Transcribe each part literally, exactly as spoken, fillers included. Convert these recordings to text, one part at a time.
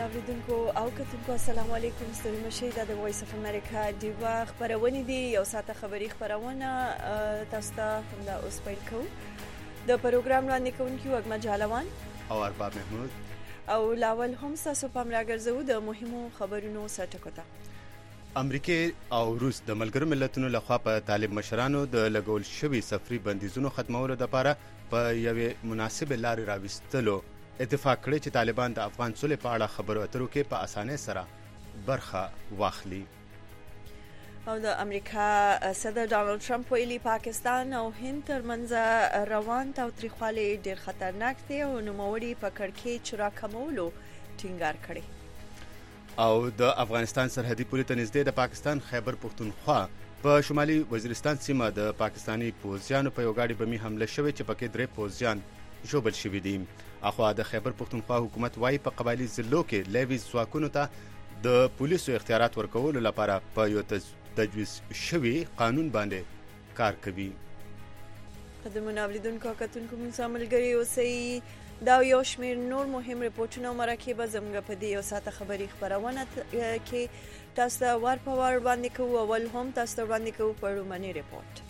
اوریدونکو او کتونکو السلام علیکم. ستړي مشئ. دا د وایس اف امریکا ډیوا خبرونه دي. یو ساعته خبري خبرونه تاسو ته د اوس پیل کوو. د پروګرام وړاندې کوونکي وګما جالوان او ارباب محمود او لاول هم تاسو په امراګرځو د مهمو خبرونو سرټکو ته. امریکا او روس د ملګرو ملتونو لخوا په طالب مشرانو د لګول شوی سفري بندیزونو ختمولو لپاره په یوې مناسبه لارې راوستلو اتفاق کړی چې طالبان د افغان صلح په اړه خبرو اترو کې په اسانۍ سره برخه واخلي. او د امریکا صدر ډانلډ ټرمپ ویلي پاکستان او هند ترمنځ روان تاوتریخوالی ډیر خطرناک دی او نوموړي په کړکېچ راکمولو ټینګار کړی. او د افغانستان سرحدي پولې ته نږدې د پاکستان خیبر پختونخوا په شمالي وزیرستان سیمه د پاکستانی پوځیانو په یو ګاډي بمي حمله شوې چې پکې درې پوځیان ژوبل شوي دي. اخوا د خیبر پختونخوا حکومت وايي په قبایلی ضلعو کې لیویز ځواکونو ته د پولیسو اختیارات ورکولو لپاره په یو تجویز شوي قانون باندې کار کوي. قدرمن اوریدونکو کتونکو موږ سره ملګري اوسئ. دا یو شمېر نور مهم رپورټونه او مرکې زموږ په دې یو ساعته خبري خبرونه کې تاسو ته وار په وار باندې کوو. اول هم تاسو ته وړاندې کوو پرونی رپورټ.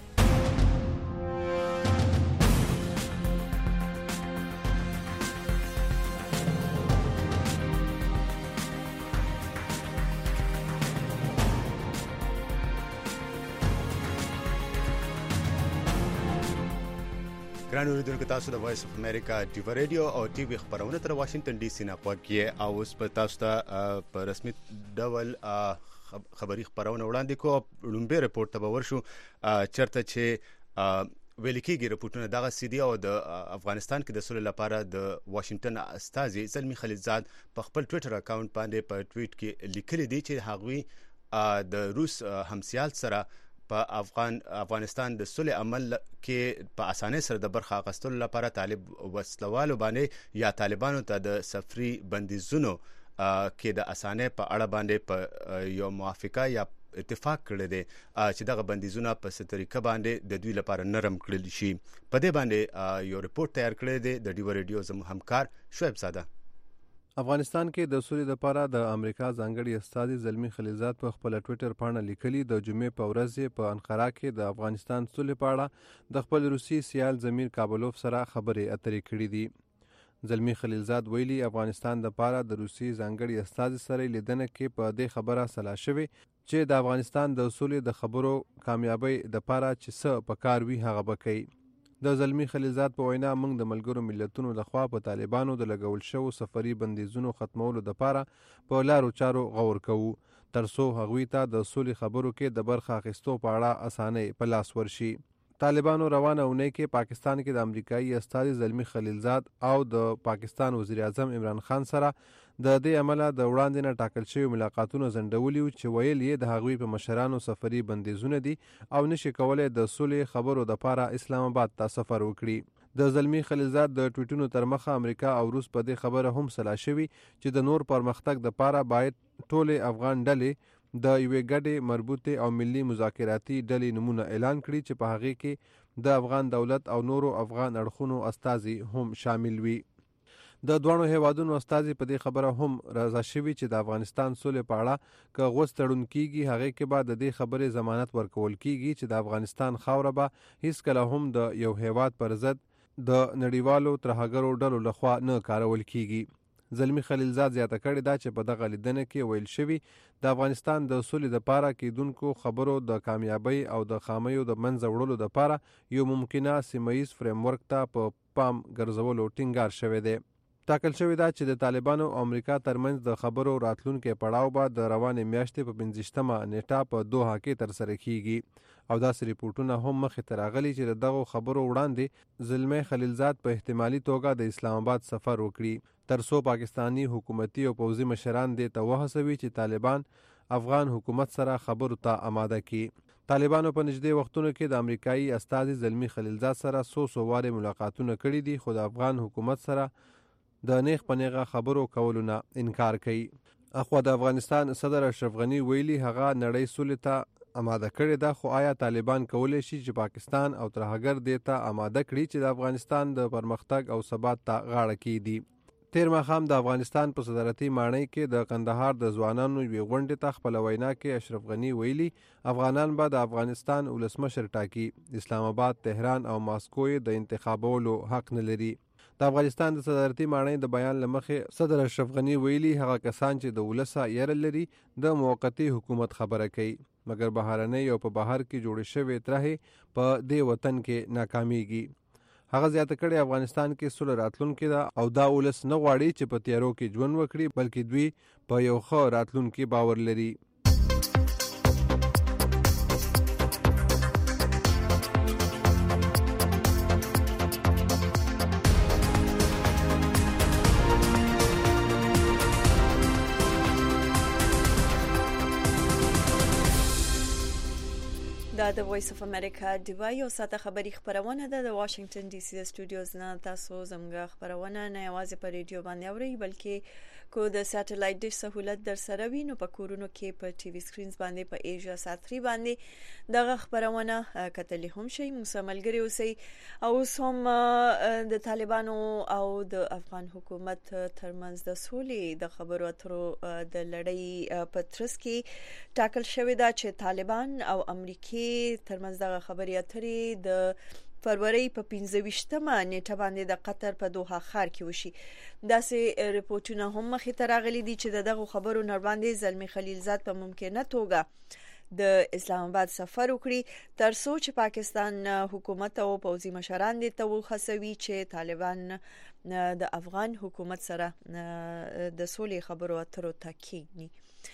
ګران اوریدونکو تاسو د وایس اف امریکا ډیوا ریډیو او ټي وي خبرونه تر واشنگټن ډي سي نه غواړئ او اوس په تاسو ته په رسمي ډول خبري خبرونه وړاندې کوو. لومبه رپورټ ته ورشو چرته چې ویل کېږي رپورټونه دغه سیدي او د افغانستان کې د سولې لپاره د واشنگټن استازي زلمی خلیلزاد په خپل ټوئیټر اکاونټ باندې په ټویټ کې لیکلي دي چې هغوی د روس همسیال سره په افغان افغانستان د صلح عمل کې په اسانۍ سره د برخه اخیستلو لپاره طالب وسلوالو باندې یا طالبانو ته د سفري بندیزونو کې د اسانۍ په اړه باندې په یو موافقه یا اتفاق کړی دی چې دغه بندیزونه په څه طریقه باندې د دوی لپاره نرم کړل شي. په دې باندې یو رپورټ تیار کړی دی د ډیوا ریډیو زموږ همکار شعیب زاده. افغانستان کې د سولې لپاره د امریکا ځانګړي استازي زلمی خلیلزاد په خپل ټوئیټر باندې لیکلي د جمعې په ورځ په انقره کې د افغانستان سولې په اړه د خپل روسي سیال زمیر کابلوف سره خبرې اترې کړې دي. زلمی خلیلزاد ویلي افغانستان د لپاره د روسي ځانګړي استازي سره لیدنه کې په دې خبره صلاح شوې چې د افغانستان د سولې د خبرو کامیابی د لپاره چې څه پکار وي هغه وکړي. د زلمی خلیلزاد په وینا موږ د ملګرو ملتونو لخوا په طالبانو د لګول شوو سفري بندیزونو ختمولو لپاره په لارو چارو غور کوو ترڅو هغوی ته د سولې خبرو کې د برخه اخیستو په اړه اسانۍ په لاس ورشي. طالبانو روانه اونۍ کې پاکستان کې د امریکایي استازي زلمی خلیلزاد او د پاکستان وزیر اعظم عمران خان سره د دې عمله د وړاندې نه ټاکل شوی ملاقاتونه ځنډولي وو چې ویل یې د هغوی په مشرانو سفري بندیزونه دي او نشي کولای د سولې خبرو لپاره اسلام آباد ته سفر وکړي. د زلمی خلیلزاد د ټویټونو تر مخه امریکا او روس په دې خبره هم صلاح شوي چې د نور پرمختګ لپاره باید ټولې افغان ډلې د یوې ګډې مربوطې او ملي مذاکراتي ډلې نمونه اعلان کړي چې په هغې کې د افغان دولت او نورو افغان اړخونو استازي هم شامل وي. د دوانو هیوادونو استازي په دې خبره هم رضا شوي چې د افغانستان سولې په اړه که غوڅ تړون کیږي هغې کې به د دې خبرې ضمانت ورکول کیږي چې د افغانستان خاوره به هیڅکله هم د یو هیواد پر ضد د نړیوالو ترهګرو ډلو لخوا نه کارول کیږي. زلمی خلیلزاد زیاته کړې ده چې په دغه لیدنه کې ویل شوي د افغانستان د سولې لپاره کیدونکو خبرو د کامیابی او د خامیو د منځه وړلو لپاره یو ممکنه سیمه ییز فریم ورک ته په پام ګرځولو ټینګار شوی دی. ټاکل شوی ده چې د طالبانو او امریکا ترمنځ د خبرو راتلونکي پړاو به د روانې میاشتې په پنځشتمه نیټه په دوحه کې ترسره کیږي او داسې ریپورټونه هم مخې ته راغلي چې د دغو خبرو وړاندې زلمی خلیلزاد په احتمالي توګه د اسلام آباد سفر وکړي ترڅو پاکستانی حکومتي او پوځي مشران دې ته وهڅوي چې طالبان افغان حکومت سره خبرو ته آماده کړي. طالبانو په نږدې وختونو کې د امریکایي استازي زلمی خلیلزاد سره څو څو وارې ملاقاتونه کړي دي خو د افغان حکومت سره د نیغ په نیغه خبرو کولو نه انکار کوي. اخوا د افغانستان صدر اشرف غنی ویلي هغه نړۍ سولې ته آماده کړې ده خو آیا طالبان کولی شي چې پاکستان او ترهګر دې ته آماده کړي چې د افغانستان د پرمختګ او ثبات ته غاړه کیږدي. تیر ماښام د افغانستان په صدارتي ماڼۍ کې د قندهار د ځوانانو یوې غونډې ته خپله وینا کې اشرف غني ویلي افغانان به د افغانستان ولسمشر ټاکي، اسلام آباد، تهران او ماسکو یې د انتخابولو حق نه لري. د افغانستان د صدارتي ماڼۍ د بیان له مخې صدر اشرف غني ویلي هغه کسان چې د ولسه یره لري د موقتي حکومت خبره کوي، مګر بهرنۍ او په بهر کې جوړې شوې طرحې په دې وطن کې ناکامیږي. هغه زیاته کړې افغانستان کې سوله راتلونکې ده او دا ولس نه غواړي چې په تیارو کې ژوند وکړي، بلکې دوی په یو ښه راتلونکي باور لري. دا د وایس اف امریکا دیوای او ساته خبری خبرونه ده د واشنگټن ډي سي د سټوډیوز نه. تاسو زموږ خبرونه نه یوازې په ریډیو باندې اورئ بلکې کو د ساتلایت ډیش سہولت در سره وي نو په کورونو کې په ټي وي سکرینز باندې په ایجا ساتري باندې دغه خبرونه کتلې هم شي. مسملګری اوسئ او هم د طالبانو او د افغان حکومت ترمنځ د سولې د خبرو اترو د لړۍ په ترڅ کې ټاکل شوې ده چې طالبان او امریکای ترمنځ دغه خبرې اترې د فروری په پنځه ویشتمه نیټه باندې د قطر په دوحه ښار کې وشي. داسې ریپورتونه هم مخې ته راغلي دي چې دغه خبرو نړ باندې زلمی خلیلزاد په ممکنه توګه د اسلام آباد سفر وکړي تر څو چې پاکستان حکومت او پوځي مشران دي ته وخصوي چې طالبان د افغان حکومت سره د سولې خبرو اترو ته کېږي.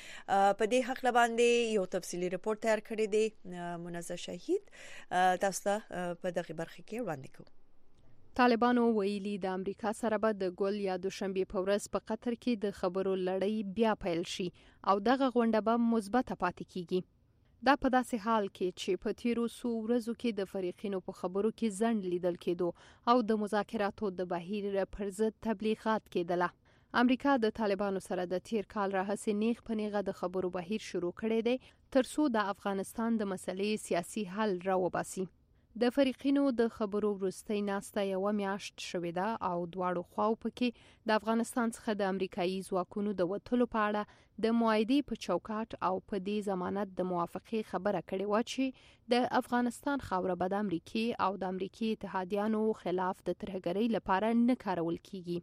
په دې حق باندې یو تفصیلی رپورت تیار کړی دی منزه شهید، تاسو ته په دغه برخه کې وړاندې کوم. طالبانو ویلي د امریکا سره به د ګل یا دوشنبه په ورځ په قطر کې د خبرو لړۍ بیا پیل شي او دغه غونډه به مثبته پاتې کیږي. دا په داسې حال کې چې په تیرو څو ورځو کې د فریقینو په خبرو کې ځنډ لیدل کېدو او د مذاکراتو د بهیر پر ضد تبلیغات کېدله. امریکا د طالبانو سره د تیر کال راهیسې نیغ په نیغه د خبرو بهیر شروع کړی دی ترڅو د افغانستان د مسلې سیاسي حل راوباسي. د فریقینو د خبرو وروستۍ ناسته یو میاشت شوې ده او دواړو خواو پکې د افغانستان څخه د امریکایي ځواکونو د وتلو په اړه د معاهدې په چوکاټ او په دې ضمانت د موافقې خبره کړې و چې د افغانستان خاوره به د امریکای او د امریکای اتحادیانو خلاف د ترهګرۍ لپاره نه کارول کیږي.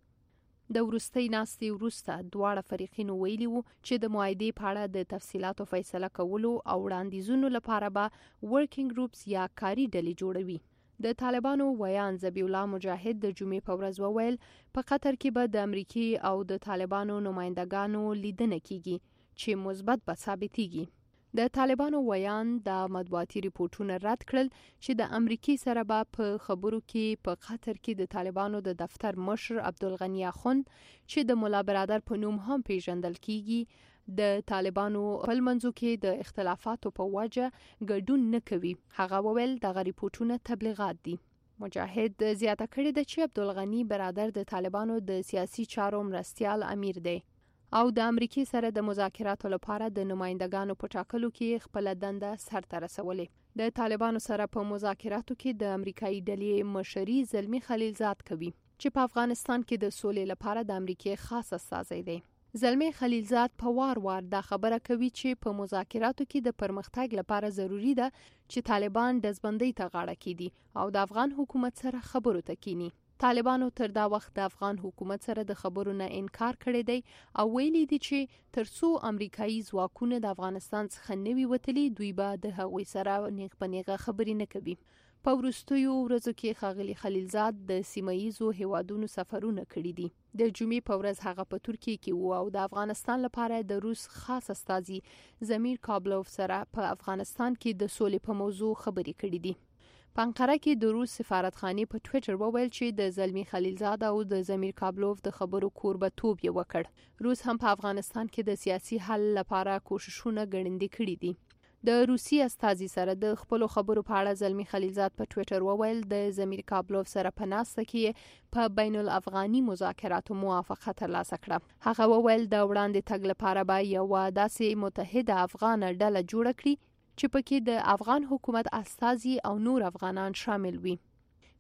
د وروستۍ ناستې وروسته دواړه فریقینو ویلي وو چې د معاهدې په اړه د تفصیلاتو فیصله کولو او وړاندیزونو لپاره به ورکینګ ګروپس یا کاري ډلې جوړوي. د طالبانو ویان ذبیح الله مجاهد د جمعې په ورځ وویل په قطر کې به د امریکای او د طالبانو نمائندګانو لیدنه کیږي چې مثبت به ثابتېږي. د طالبانو ویان د مطبوعاتي ریپورتونو رد کړل چې د امریکای سره به په خبرو کې په قطر کې د طالبانو د دفتر مشر عبدالغنی اخوند چې د مولا برادر په نوم هم پیژندل کیږي د طالبانو په منځو کې د اختلافاتو په وجه ګډون نه کوي. هغه وویل دغه ریپورتونه تبلیغات دي. مجاهد زیاته کړې ده چې عبدالغنی برادر د طالبانو د سیاسي چارو مرستیال امیر دی او د امریکای سره د مذاکراتو لپاره د نمائندګانو په ټاکلو کې خپل دنده سرته رسولې. د طالبانو سره په مذاکراتو کې د امریکایي ډلې مشري زلمی خلیلزاد کوي چې په افغانستان کې د سولې لپاره د امریکای خاص استازی دی. زلمی خلیلزاد په وار وار دا خبره کوي چې په مذاکراتو کې د پرمختګ لپاره ضروری ده چې طالبان د ځبندۍ ته غاړه کېدي او د افغان حکومت سره خبرو ته کینی. طالبانو تر دا وخت د افغان حکومت سره د خبرو نه انکار کړی دی او ویلي دي چې ترڅو امریکایي ځواکونه د افغانستان څخه نه وي وتلي دوی به د هغوی سره نیغ په نیغه خبرې نه کوي. په وروستیو ورځو کې ښاغلي خلیلزاد د سیمه ییزو هیوادونو سفرونه کړي دي. د جمعې په ورځ هغه په ترکیه کې وو او د افغانستان لپاره د روس خاص استازي زمیر کابلوف سره په افغانستان کې د سولې په موضوع خبرې کړي دي. په انقره کې د روس سفارتخانې په ټویټر وویل چې د زلمی خلیلزاد او د زمیر کابلوف د خبرو کوربه‌توب یې وکړ. روس هم په افغانستان کې د سیاسي حل لپاره کوششونه ګړندي کړي دي. د روسي استازي سره د خپل خبرو په اړه زلمی خلیلزاد په ټویټر وویل د زمیر کابلوف سره په ناسته کې په بین الافغاني مذاکراتو موافقه ترلاسه کړه. هغه وویل د وړاندې تګ لپاره به یو داسې متحده افغان ډله جوړه کړي چې پکې د افغان حکومت استازي او نور افغانان شامل وي.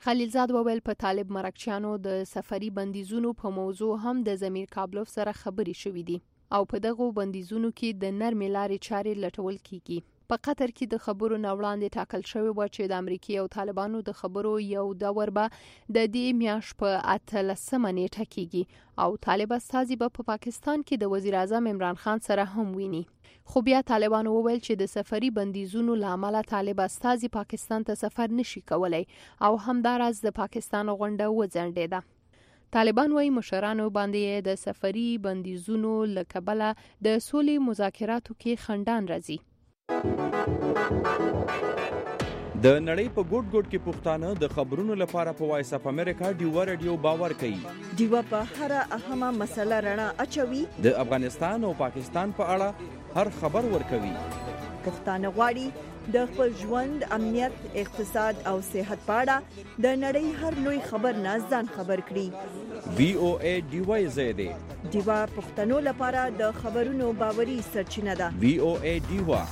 خلیلزاد وویل په طالب مرکچیانو د سفري بندیزونو په موضوع هم د زمیر کابلوف سره خبرې شوې دي او په دغه بندیزونو کې د نرمې لارې چارې لټول کیږي. په قطر کې د خبرو نه وړاندې ټاکل شوی و چې د امریکای او طالبانو د خبرو یو دور به د دې میاشت په اتلسمه نیټه کېږي او طالب استازي به په پاکستان کې د وزیر اعظم عمران خان سره هم ویني. خو بیا طالبانو وویل چې د سفري بندیزونو له امله طالب استازي پاکستان ته سفر نشي کولای او همداراز د پاکستان غونډه وځنډېده. طالبان وايي مشرانو باندې د سفري بندیزونو له کبله د سولې مذاکراتو کې خنډان راځي. د نړۍ په ګوټ ګوټ کې پښتانه د خبرونو لپاره په وایس اف امریکا ډیوا رادیو باور کوي. ډیوا په هر اهمه مسله رڼا اچوي. د افغانستان او پاکستان په اړه هر خبر ورکوي. پښتانه غواړي د خپل ژوند، امنیت، اقتصاد او صحت په اړه د نړۍ هر لوی خبر نه ځان خبر کړي. وی او ای ډیوا زیاده ډیوا پښتنو لپاره د خبرونو باوري سرچینه ده. وی او ای ډیوا.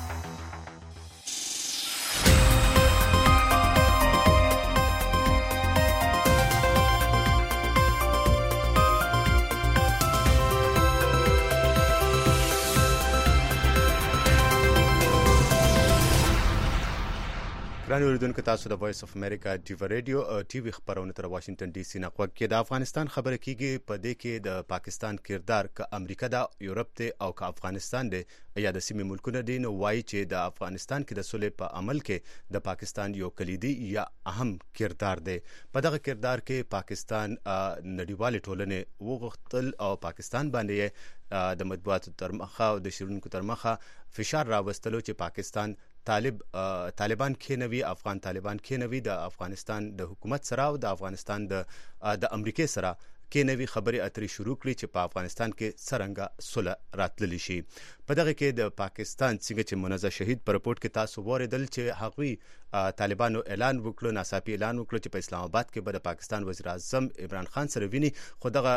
ګران اوریدونکو، تاسو د وایس اف امریکا ډیوا رادیو او ټي وي خبرونه تر واشنگټن ډي سي نه غوږ کې. د افغانستان خبره کیږي، په دې کې د پاکستان کردار ک امریکا دا یورپ ته او ک افغانستان دی یا د سیمې ملکونه دي، نو وایي چې د افغانستان کې د سولې په عمل کې د پاکستان یو کلیدي یا اهم کردار دی. په دغه کردار کې پاکستان نړیوال ټولنې وغوښتل او پاکستان باندې د مطبوعاتو تر مخه او د شریکونکو تر مخه فشار راوستلو چې پاکستان طالب طالبان کېنوي، افغان طالبان کېنوي، د افغانستان د حکومت سره او د افغانستان د د امریکای سره کېنوي خبرې اترې شروع کړي چې په افغانستان کې څرنګه صلح راتللی شي. په دغه کې د پاکستان څنګه چې منزه شهید پر رپورټ کې تاسو وریدل چې هغوی طالبانو اعلان وکړو، ناڅاپي اعلان وکړو چې په اسلام آباد کې به د پاکستان وزیر اعظم عمران خان سره ویني. خو دغه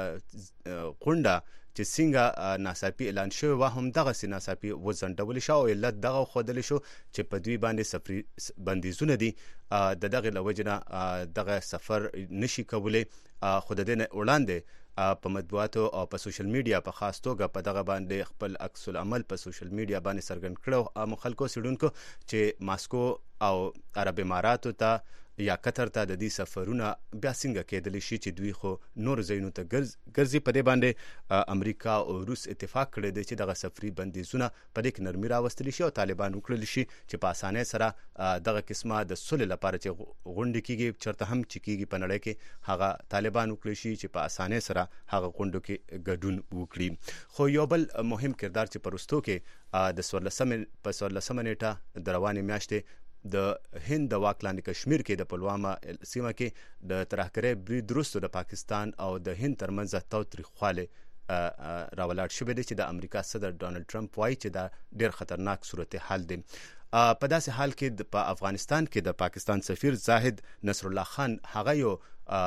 غونډه چې څنګه ناڅاپي اعلان شوی و هم دغه سي ناڅاپي وځنډول شو او علت دغه خودل شو چې په دوی باندې سفري بندیزونه دي، د دغه لوجنه دغه سفر نشي کولای. خو د دې وړاندې په مطبوعاتو او په سوشل میډیا په خاص توګه په دغه باندې خپل عکس العمل په سوشل میډیا باندې څرګند کړو عام خلکو سړونکو چې ماسکو او عرب اماراتو ته یا قطر ته د دې سفرونه بیا څنګه کېدلی شي چې دوی خو نور ځایونو ته ګرځي. په دې باندې امریکا او روس اتفاق کړی دی چې دغه سفري بندیزونه په دې کې نرمي راوستلی شي او طالبان وکړلی شي چې په اسانۍ سره دغه قسمه د صلح لپاره چې غونډې کېږي، چېرته هم چې کېږي په نړۍ کې، هغه طالبان وکړلی شي چې په اسانۍ سره هغه غونډو کې ګډون وکړي. خو یو بل مهم کردار چې په وروستو کې د څوارلسمې په څوارلسمه نیټه د روانې میاشتې د هند د واک لاندې کشمیر کې د پلوامه سیمه کې د ترهګرۍ برید وروسته د پاکستان او د هند ترمنځ تاوتریخوالی راولاړ شوی دی چې د امریکا صدر ډانلډ ټرمپ وایي چې دا ډیر خطرناک صورتحال دی. په داسې حال کې په افغانستان کې د پاکستان سفیر زاهد نصر الله خان هغه یو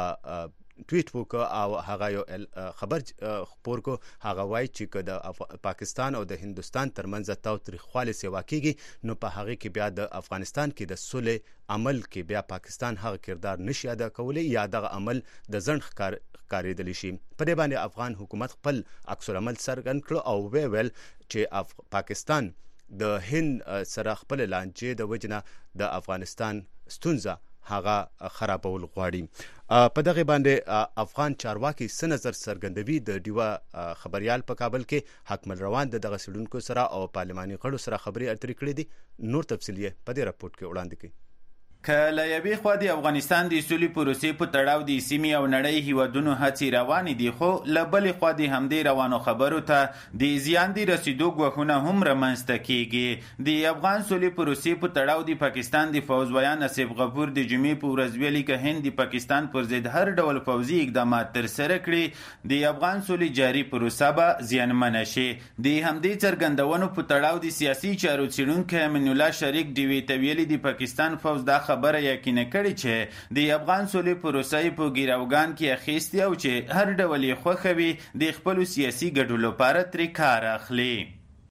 ټویټ وکړ او هغه یو خبر خپور کو. هغه وایي چې د پاکستان او د هندستان ترمنځ تاوتریخوالی سیوا کیږي، نو په هغه کې بیا د افغانستان کې د صلح عمل کې بیا پاکستان هغه کردار نشي ادا کولی یا دغه عمل د ځنډ ښکار ښکارېدلی شي. په دې باندې افغان حکومت خپل عکس العمل څرګند کړ او وی ویل چې پاکستان د هند سره خپل لانجې د وجنه د افغانستان ستونزه هغه خرابول غواړي. په دغه باندې افغان چارواکي څه نظر څرګندوي؟ د ډیوا خبريال په کابل کې حکمل روان دغه سړونکو سره او پارلماني غړو سره خبري اترې کړې دي. نور تفصیل یې په دې راپورټ کې وړاندې کړي. که له یوې خوا د افغانستان د سولې پروسې په تړاو د سیمې او نړۍ هیوادونو هڅې روانې دي، خو له بلې خوا د همدې روانو خبرو ته د زیان د رسیدو ګواښونه هم رامنځته کیږي. د افغان سولې پروسې په تړاو د پاکستان د فوز ویان اسیف غفور د جمعې په ورځ ویلي که هند د پاکستان پر ضد هر ډول پوځي اقدامات ترسره کړي، د افغان سولې جاري پروسه به زیانمنه شي. د همدې څرګندونو په تړاو د سیاسي چارو څېړونکی امین الله شریک ډیوې ته ویلي د پاکستان فوز دا خبره یقیني کړي چې د افغان سولې پروسه په ګیراوګان کې اخیستي او چې هر ډول یې خوښوي د خپلو سیاسي ګټو لپاره ترې کار اخلي.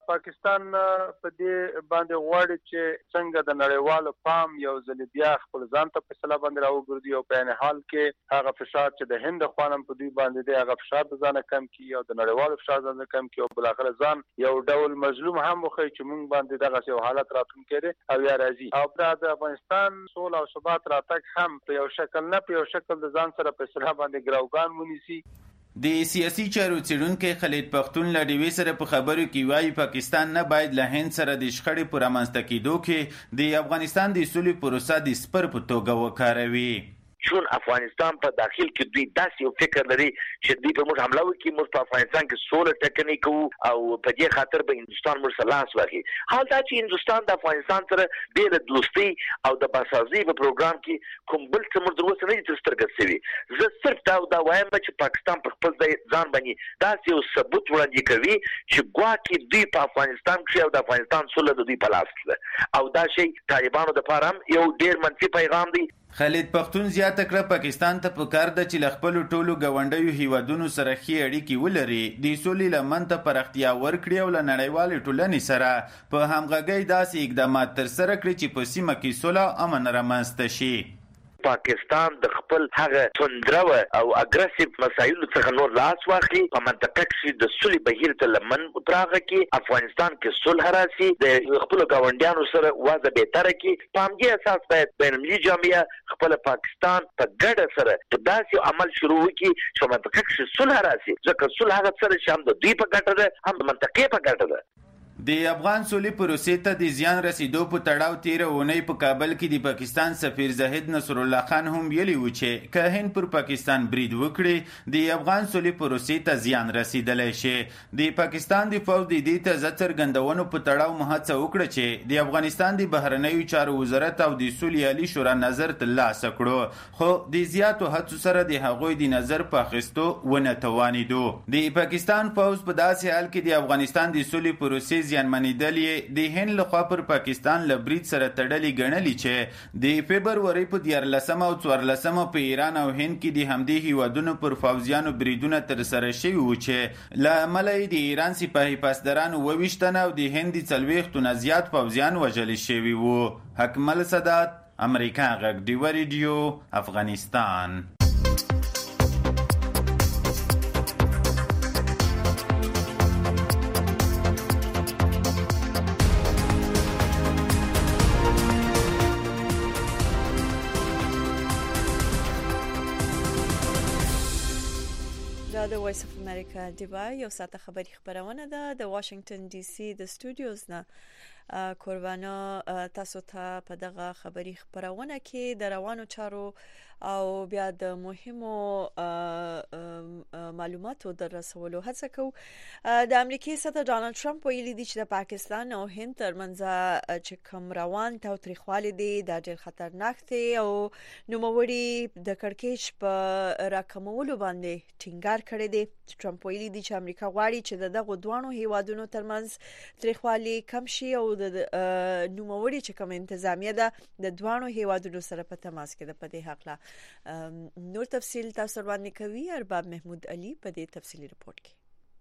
پاکستان په دې باندې غواړي چې څنګه د نړیوالو پام یو ځل بیا خپل ځان ته فیصله باندې راوګرځي او په عین حال کې هغه فشار چې د هند خوانم په دوی باندې دی هغه فشار د ځان کم کړي او د نړیوالو فشار ځان کم کړي او بل اخر ځان یو ډول مظلوم هم وخی چې موږ باندې دغه یو حالت راتلونکی دی او یا راځي او د افغانستان سول او ثبات راتګ هم په یو شکل نه په یو شکل د ځان سره فیصله باندې ګراوګان ونیسي. د سیاسي چارو څیړونکي خالد پختون له ډیوې سره په خبرو کې وایي پاکستان نه باید له هند سره د شخړې پر رامنځته کېدو کې د افغانستان د سولې پروسه د سپر په توګه وکاروي. چون افغانستان په داخل کې دوی داسې یو فکر لري چې دوی په موږ حمله وکړي موږ په افغانستان کې سوله ټکنۍ کوو او په دې خاطر به هندوستان موږ سره لاس واخلي. حال دا چې هندوستان د افغانستان سره ډېره دوستي او د باسازي په پروګرام کې کوم بل څه موږ دروسه نه دي تر سترګې شوي. زه صرف دا دا وایم چې پاکستان په خپل ځان باندې داسې یو ثبوت وړاندې کوي چې ګواکې دوی په افغانستان کې او د افغانستان سوله د دوی په لاس ده او دا شی طالبانو دپاره هم یو ډېر منفي پیغام دی. خالد پختون زیاته کړه پاکستان ته پکار ده چې له خپلو ټولو ګاونډیو هیوادونو سره ښې اړیکې ولري، د سولې لمن ته پراختیا ورکړي او له نړیوالې ټولنې سره په همغږۍ داسې اقدامات ترسره کړي چې په سیمه کې سوله او امن رامنځته شي. پاکستان د خپل هغه توندروه او اګریسیو مسایلو څخه نور لاس واخلي په منطقه کې د سولې بهیر ته لمن پراخه کې افغانستان کې صلح راسي د خپل ګاونډیانو سره وضع بهتره کې په همدې اساس باید بینالمللي جامعه خپل پاکستان په ګډه سره په داسې عمل شروع وکړي چې منطقه کې صلح راسي ځکه صلح هغه سره چې هم د دوی په ګټه ده هم د منطقې په ګټه ده. د افغان سولې پروسې ته د زیان رسیدو په تړاو تیره اونۍ په کابل کې د پاکستان سفیر زاهد نصر الله خان هم ویلي و چې که هند پر پاکستان برید وکړي د افغان سولې پروسې ته زیان رسیدلی شي. د پاکستان د پوځ د دې ته زه څرګندونو په تړاو مو هڅه وکړه چې د افغانستان د بهرنیو چارو وزارت او د سولې عالي شورا نظر ترلاسه کړو، خو د زیاتو هڅو سره د هغوی د نظر په اخیستو ونه توانېدو. د پاکستان پوځ په داسې حال کې د افغانستان د سولې پروسې زیانمنېدل یې د هند لخوا پر پاکستان له برید سره تړلي ګڼلي چې د فبرورۍ په دیارلسمه او څوارلسمه په ایران او هند کې د همدې هیوادونو پر پوځیانو بریدونه ترسره شوي وو چې له امله یې د ایران سپاهي پاسداران اووه تنه او د هند څلوېښتو نه زیات پوځیان وژلي شوي وو. حکمل سادات، امریکا غږ ډیوه ریډیو، افغانستان. د وایس اف امریکا دیوا یو ساعته خبری خبرونه ده د واشنگټن ډي سي د سټوډیوز نه قربانا تاسو ته په دغه خبری خبرونه کې د روانو چارو او بیا د مهمو معلوماتو در رسولو هڅه کوو. د امریکای صدر ډانلډ ټرمپ ویلي دی چې د پاکستان او هند ترمنځ چې کوم روان تاوتریخوالی دی دا ډېر خطرناک دی او نوموړي د کړکېچ په راکمولو باندې ټینګار کړی دی. ټرمپ ویلي دی چې امریکا غواړي چې د دغه دوه هیوادونو ترمنځ تریخوالی کم شي او د نوموړي چې کوم انتظامیه ده د دوه هیوادونو سره په تماس کې ده. په دې حق لا نور تفصیل تاسو باندې کوي ارباب محمود علي په دې تفصیلی رپورت کې.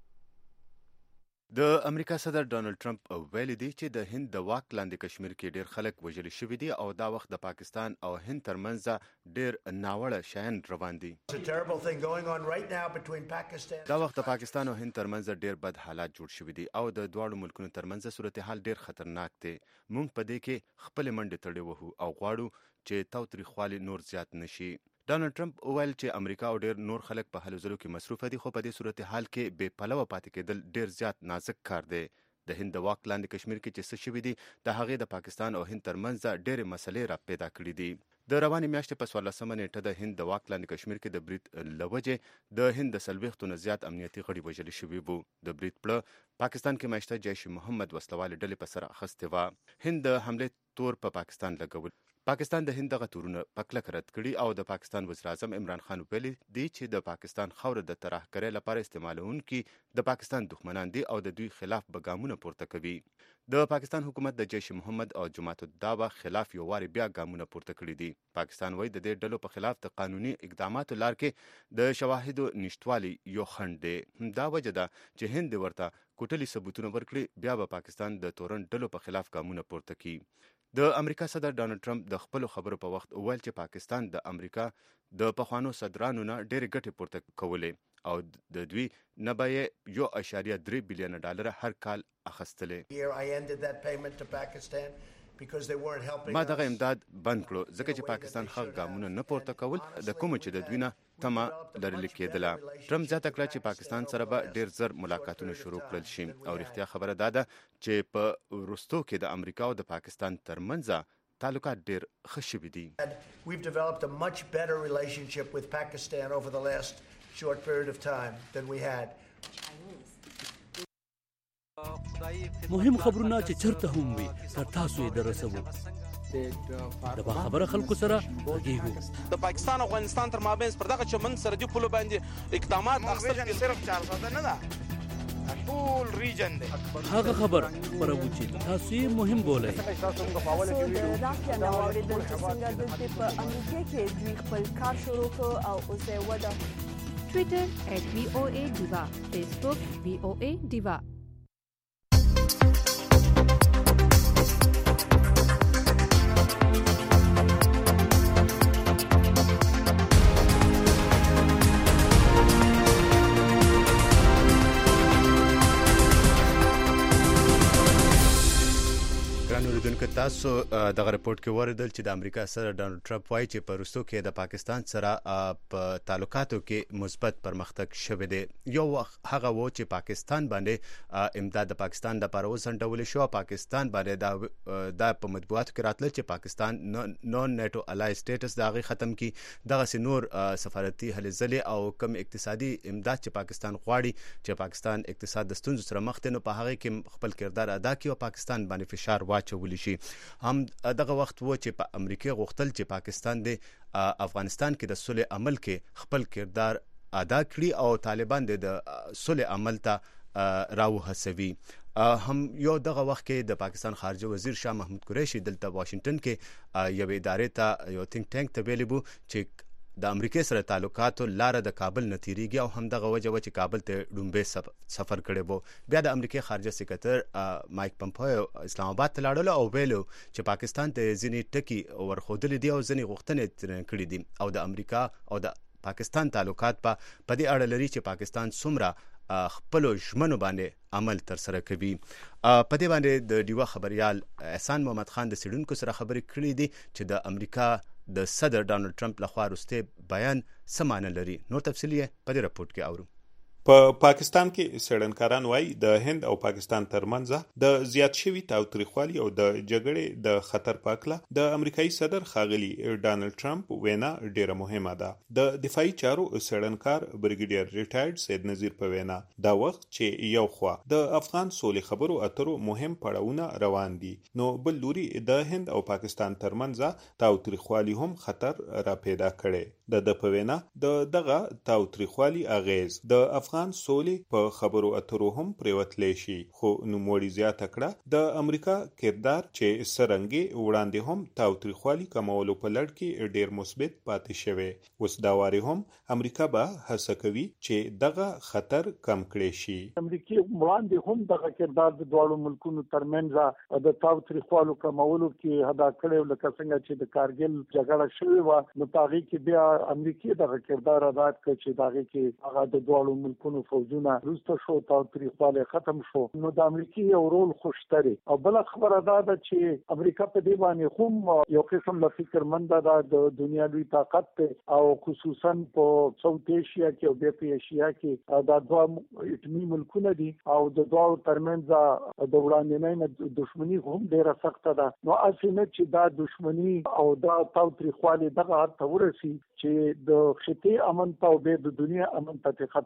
د امریکا صدر ډانلډ ټرمپ ویلي دی چې د هند د واک لاندې کشمیر کې ډیر خلک وژل شوي دي او دا وخت د پاکستان او هند ترمنځ ډیر ناوړه شیان روان دي. دا وخت د پاکستان او هند ترمنځ ډیر بد حالات جوړ شوي دي او د دواړو ملکونو ترمنځ صورتحال ډیر خطرناک دی. موږ په دې کې خپل منډې تړې وهو او غواړو چې تاوتریخوالی نور زیات نشي. ډانلډ ټرمپ وویل چې امریکا او ډیر نور خلک په هلو ځلو کې مصروف دي خو په دې صورتحال کې بې پلوه پاتې کېدل ډیر زیات نازک کار دی. د هند د واک لاندې کشمیر کې چې څه شوي دي د هغې د پاکستان او هند ترمنځ ډېرې مسلې را پیدا کړي دي. د روانې میاشتې په څوارلسمه نیټه د هند د واک لاندې کشمیر کې د برید له وجې د هند د څلوېښتو نه زیات امنیتي غړي وژلي شوي وو. د برید پړه پاکستان کې میاشته جیش محمد وسلوالې ډلې په سر اخیستې وه. هند د حملې تور په پاکستان لګول. پاکستان د هند دغه تورونه په کلکه رد کړي او د پاکستان وزیر اعظم عمران خان ویلي دی چې د پاکستان خاوره د ترهګرۍ لپاره استعمالونکي د پاکستان دښمنان دي او د دوی خلاف به ګامونه پورته کوي. د پاکستان حکومت د جیش محمد او جماعت الدعوه خلاف یو واري بیا ګامونه پورته کړي دي. پاکستان وایي د دې ډلو په خلاف د قانوني اقداماتو لار کې د شواهدو نشتوالي یو خنډ دی. دا وجه ده چې هند ورته کوټلي ثبوتونه ورکړي، بیا به پاکستان د تورن ډلو په خلاف ګامونه پورته کړي. د امریکا صدر ډانلډ ټرمپ د خپلو خبرو په وخت وویل چې پاکستان د امریکا د پخوانو صدرانو نه ډېرې ګټې پورته کولې او د دوی نه به یې یو اعشاریه درې بلیونه ډالر هر کال اخیستلې. ما دغه امداد بند کړو ځکه چې پاکستان ښه ګامونه نه پورته کول د کومو چې د دوی نه تمه لرلې کېدله. ټرمپ زیاته کړه چې پاکستان سره به ډېر زر ملاقاتونه شروع کړل شي او رښتیا خبره دا ده چې په وروستو کې د امریکا او د پاکستان ترمنځ تعلقات ډېر ښه شوي دي. We've developed a much better relationship with Pakistan over the last short period of time than we had. مهم خبرونه چې چرته هم وي تر تاسو یې درسوو. د باخبره خلکو سره غږیږو. د پاکستان او افغانستان تر مابین پر دغه چمن سرحدي پولو باندې اقدامات اخیستل کې صرف چار ساده نه ده، ټول ریجن دی. هغه خبر خبرو چې تاسو یې مهم بولئ. د رافیا نو اوریدل چې څنګه د په امریکا کې دوی خپل کار شروع کړ او اوس یې وده. ټویټر ایټ وی او ای ډیوا، فیسبوک وی او ای ډیوا. تاسو دغه رپورت کې وردل چې د امریکا صدر ډانلډ ټرمپ وایي چې په وروستو کې د پاکستان سره په تعلقاتو کې مثبت پرمختګ شوی دی. یو وخت هغه و چې پاکستان باندې امداد د پاکستان لپاره وسنډول شو، پاکستان باندې دا د په مطبوعاتو کې راتله چې پاکستان نون نیټو الای سټیټس د هغې ختم کړي. دغسې نور سفارتي هلې ځلې او کم اقتصادي امداد چې پاکستان غواړي چې پاکستان اقتصاد د ستونزو سره مخ دی، نو په هغې کې خپل کردار ادا کړي او پاکستان باندې فشار واچولی شي. هم دغه وخت و چې په امریکا غوښتل چې پاکستان د افغانستان کې د صلح عمل کې خپل کردار ادا کړي او طالبان د صلح عمل ته راوهڅوي. هم یو دغه وخت کې د پاکستان خارجه وزیر شاه محمود قریشي دلته واشنگټن کې یو ادارې ته یو تینک ټانک ته ویلي وو چې د امریکا سره تعلقاتو لاره د کابل نه تیریږي او هم دغه وجه و چې کابل ته ډومبې سفر کړی وو. بیا د امریکا خارجه سکرټر مایک پمپیو اسلام آباد ته لاړل او ویلو چې پاکستان ته ځینې ټکي ورښودلي دي او ځینې غوښتنې ترې کړي دي او د امریکا او د پاکستان تعلقات په دې اړه لري چې پاکستان څومره خپلو ژمنو باندې عمل تر سره کوي. په دې باندې د ډیوا خبريال احسان محمد خان د سیډونکو سره خبرې کړې دي چې د امریکا د صدر ډانلډ ټرمپ لخوا وروستی بیان څه معنی لري. نور تفصیل یې په دې رپورت کې اورو. په پاکستان کې څېړنکاران وایي د هند او پاکستان ترمنځ د زیات شوي تاوتریخوالي او د جګړې د خطر په اړه د امریکایي صدر ښاغلي ډانلډ ټرمپ وینا ډیره مهمه ده. د دفاعي چارو څېړنکار بریګیډیر ریټایرډ سید نذیر په وینا دا وخت چې یو خوا د افغان سولې خبرو اترو مهم پړاوونه روان دي، نو بل لوري د هند او پاکستان ترمنځ تاوتریخوالي هم خطر را پیدا کړي. د د په وینا د دغه تاوتریخوالي اغیز د افغان سولې په خبرو اترو هم پریوتلی شي، خو نوموړي زیاته کړه د امریکا کردار چې څرنګه وړاندې هم تاوتریخوالي کمولو په لړ کې ډیر مثبت پاتې شوی. اوس دا واري هم امریکا به هڅه کوي چې دغه خطر کم کړي شي. امریکا وړاندې هم دغه کردار د دوه ملکونو ترمنځ د تاوتریخوالو کمولو کې ادا کړی، لکه څنګه چې د کارګل جګړه شوې و، نو هغه کې بیا امریکا دغه کردار ادا کړ چې دغه کې هغه د دوه ملکونو فوجونه روسته شو، تاوتریخوالی ختم شو. نو د امریکا یو رول خوشتري. او بل خبره دا ده چې امریکا په دې باندې هم یو قسم له فکرمند ده د دنیا لوی طاقت ته، او خصوصا په ساوث ایشیا کې او په ایشیا کې دا دوه اټمی ملکونه دي او د دوه ترمنځ د وړاندې دښمنی هم ډیره سخته ده. نو اسنه چې دا دښمنی او دا تاوتریخوالی دغه حد ته ورسي چې د خطي امن ته او د دنیا امن ته خطر پیدا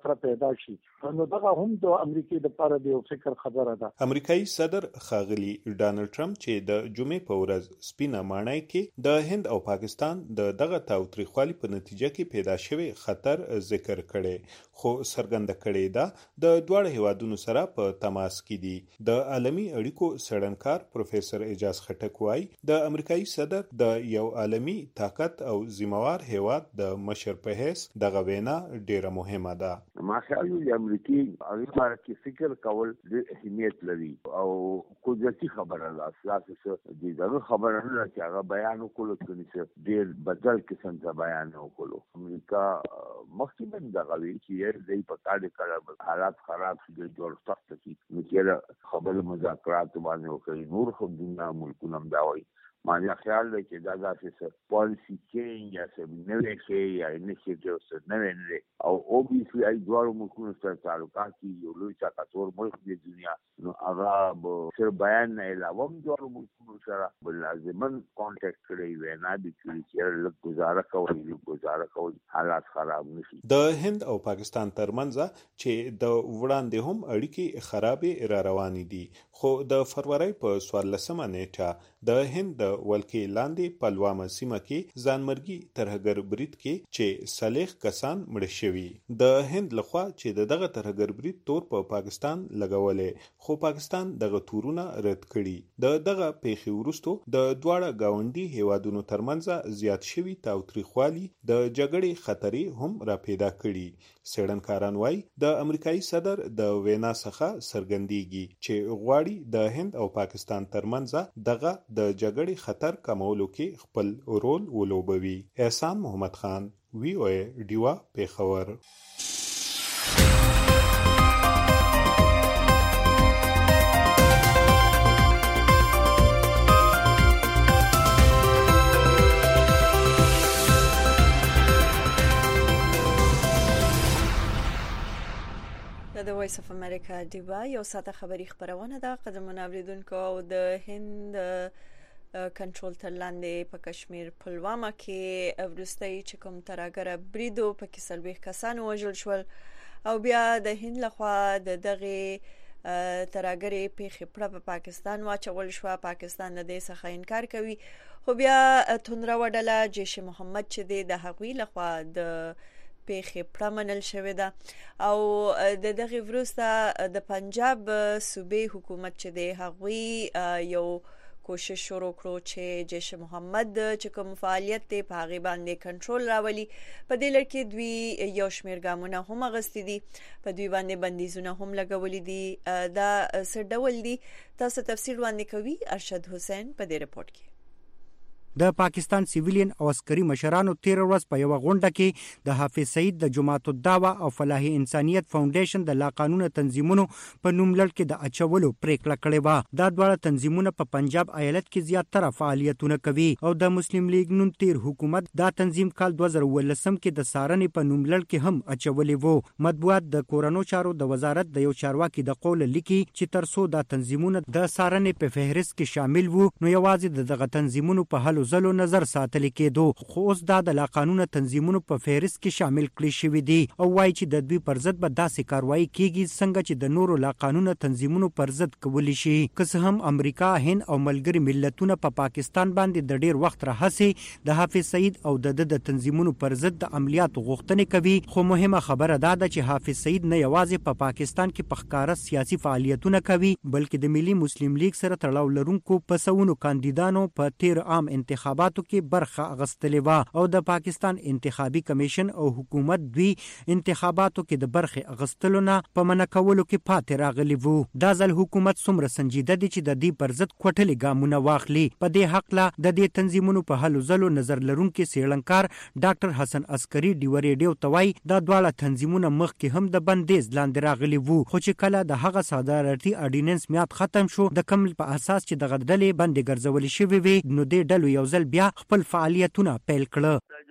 راشي. نو دغه هم د امریکای د لپاره د یو فکر خبره ده. امریکایي صدر ښاغلي ډانلډ ټرمپ چې د جمعې په ورځ سپینه ماڼۍ کې د هند او پاکستان د دغه تاوتریخوالي په نتیجه کې پیدا شوی خطر ذکر کړي، خو څرګنده کړي ده د دواړو هیوادونو سره په تماس کې دي. د عالمي اړیکو څېړنکار پروفیسور اعجاز خټک وایي د امریکایي صدر د یو عالمي طاقت او ذمہوار هیواد د مشر په حیث دغه وینا ډیره مهمه ده. ما خیال دی امریکای هغه کې فکر کول د اهمیت لري او قدرتي خبره ده. اساسه د دغه خبره نه چې هغه بیان وکړو چې ډیر بدل قسم ته بیان وکړو. امریکا مخکې دغه وی چې د په کاډ کړه حالات خراب شي د جوړ سخت شي نو کېره خبره مذاکرات باندې وکړي. نور خو دنیا ملکونه هم دا وایي. مانا خیال دی چې دا داسې پالیسي چینج یا څه نوی شی یا انیشیټیو څه نوی نه دی او اوبیسلی ای دواړو ملکونو سره تعلقات دي. یو لوی طاقتور ملک دی دنیا نو هغه به صرف بیان نه علاوه هم دواړو ملکونو سره بل لازماً کانټیکټ کړی وینا دي چې لږ ګزاره کوي لږ گزاره کوي حالات خراب نشي. د هند او پاکستان ترمنځ چې د وړاندې هم اړیکې خرابې را روانې دي، خو د فروری په څوارلسمه نیټه د هند د ولکې لاندې پلوامه سیمه کې ځانمرګي ترهګر برید کې چې صالح کسان مړه شوي. د هند لخوا چې د دغه ترهګر برید تور په پا پاکستان لګولې، خو پاکستان دغه تورونه رد کړي. د دغه پیښې وروسته د دواړه گاونډي هیوادونو ترمنځ زیات شوي تاوتریخوالي د جګړې خطرې هم را پیدا کړي. څېړنکاران وایي د امریکایي صدر د وینا څخه څرګندېږي چې غواړي د هند او پاکستان ترمنځ دغه د جګړې خطر کمولو کې خپل رول ولوبوي. احسان محمد خان، وی او ای ډیوا، پیښور. د وایس اف امریکا ډیوا یو ساته خبری خبرونه ده. قدمونه اوریدونکو او د هند کنټرول تر لاندې په کشمیر پلوامه کې ورستۍ چې کوم ترهګر بریدو په کې سلويخ کسان وژل شول او بیا د هند لخوا د دغه ترهګر پیښې په پاکستان واچول شو. پاکستان د دې څخه انکار کوي، خو بیا تندرا وډله جیش محمد چې د هغوی لخوا د پیښې پرمنل شوې ده او د دغه وروسته د پنجاب صوبې حکومت چې د هغوی یو کوشش شروع کړو چې جیش محمد چې کوم فعالیت ته په هغه باندې کنټرول راولي. په دې لړ کې دوی یو شمېر ګامونه هم اخیستي دي، په دوی باندې بندیزونه هم لګولي دي. دا څه ډول دي؟ تاسو تفصیل وړاندې کوي ارشد حسین په دې رپورت کې. د پاکستان سیویلین او عسکري مشرانو تیر ورځ په یو غونډه کې د حافظ سعید د جماعت الدعوه او فلاح انسانیت فاونډیشن د لا قانون تنظیمونو په نوم لړ کې د اچولو پریکړه کړې و. دا دواړه تنظیمونه په پنجاب ایالت کې زیاتره فعالیتونه کوي او د مسلم لیگ نون تیر حکومت دا تنظیم کال دوه زره ولسم کې د سارنې په نوم لړ کې هم اچولې وو. مطبوعات د کورونو چارو د وزارت د یو چارواکي د قول لیکي چې ترڅو دا تنظیمونه د سارنې په فهرست کې شامل وو نو یوازې دغه تنظیمونو په حل زلو نظر ساتل کېدو، خو اوس دا د لا قانون تنظیمونو په فهرست کې شامل کړي شوی دي او وایي چې د دوی پر ضد به داسې کاروایی کیږي څنګه چې د نورو لا قانون تنظیمونو پر ضد کولی شي. که څه هم امریکا، هند او ملګری ملتونه په پا پاکستان باندې د ډیر وخت راهسي د حافظ سعید او د د تنظیمونو پر ضد د عملیاتو غوښتنې کوي، خو مهمه خبره دا ده چې حافظ سعید نه یوازې په پا پاکستان کې په ښکاره سیاسي فعالیتونه کوي بلکې د ملي مسلم لیگ سره تړاو لرونکو په سونو کاندیدانو په تیر عام انتخاباتو کې برخه اغستلې و او د پاکستان انتخابي کمیشن او حکومت دوی انتخاباتو کې د برخه اغستلو نه په منع کولو کې پاتې راغلی وو. دا ځل حکومت څومره سنجیده دي چې د دې پر ضد کوټلې ګامونه واخلي. په دې حق لا د دې تنظیمونو په هلو ځلو نظر لرونکي څېړنکار ډاکټر حسن عسکري ډیو ریډیو توای دا دواړه تنظیمونه مخکې هم د بندیز لاندې راغلي وو، خو چې کله د هغه صادراتي اډیننس میاد ختم شو د کمل په اساس چې دغه ډلې بندي ګرځولې شوې وي نو دې ډلو یو ځل بیا خپل فعالیتونه پیل کړل.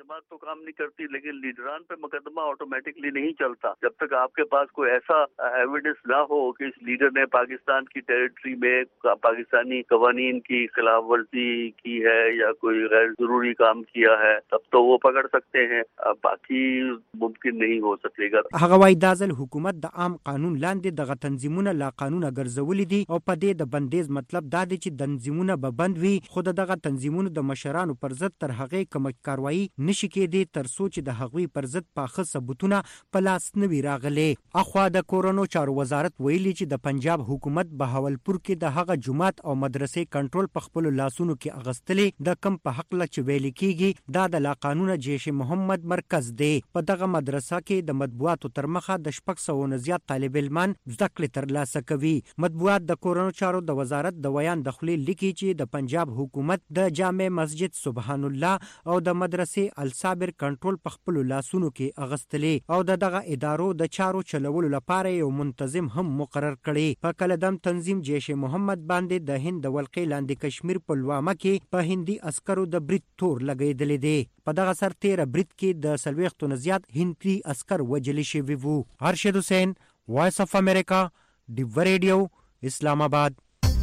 मुकदमा तो काम नहीं करती, लेकिन लीडरान पे मुकदमा ऑटोमेटिकली नहीं चलता जब तक आपके पास कोई ऐसा एविडेंस ना हो कि इस लीडर ने पाकिस्तान की टेरिटरी में पाकिस्तानी कवानीन की खिलाफ वर्जी की है या कोई गैर जरूरी काम किया है, तब तो वो पकड़ सकते हैं, बाकी मुमकिन नहीं हो सकेगा। هغه وايي دا ځل حکومت د عام قانون لاندې دغه تنظیمونه لا قانونه ګرځولي دي او په دې د بندیز مطلب دا دی چې تنظیمونه به بند وي، خو دغه تنظیمونو د مشرانو پر ضد تر هغه کوم کاروایی نشي کېدی تر څو چې د هغوی پر ضد پاخه ثبوتونه په لاس نه وي راغلي. اخوا د کورونو چارو وزارت ویلي چې د پنجاب حکومت بهاولپور کې د هغه جماعت او مدرسې کنټرول په خپل لاسونو کې اغستلې د کم په حق لا چې ویل کېږي دا د لا قانون جیش محمد مرکز دی. په دغه مدرسه کې د مطبوعاتو تر مخه د شپږ سوو نه زیات طالب علمان زده کړې ترلاسه کوي. مطبوعات د کورونو چارو د وزارت د ویان د خولې لیکي چې د پنجاب حکومت د جامع مسجد سبحان الله او د مدرسې الصابر کنټرول په خپل لاسونو کې اغستلې او د دغه ادارو د چارو چلولو لپاره یو منتظم هم مقرر کړي. په کلدم تنظیم جیش محمد باندې د هند د ولقې لاندې کشمیر پلوامه کې په هندي عسکرو د برید تور لګیدلې دی. په دغه سر تیره برید کې د څلوېښتو نه زیات هندي عسکر وژل شوي وو. ارشد حسین، وایس اف امریکا، ډیو ریډیو، اسلام آباد.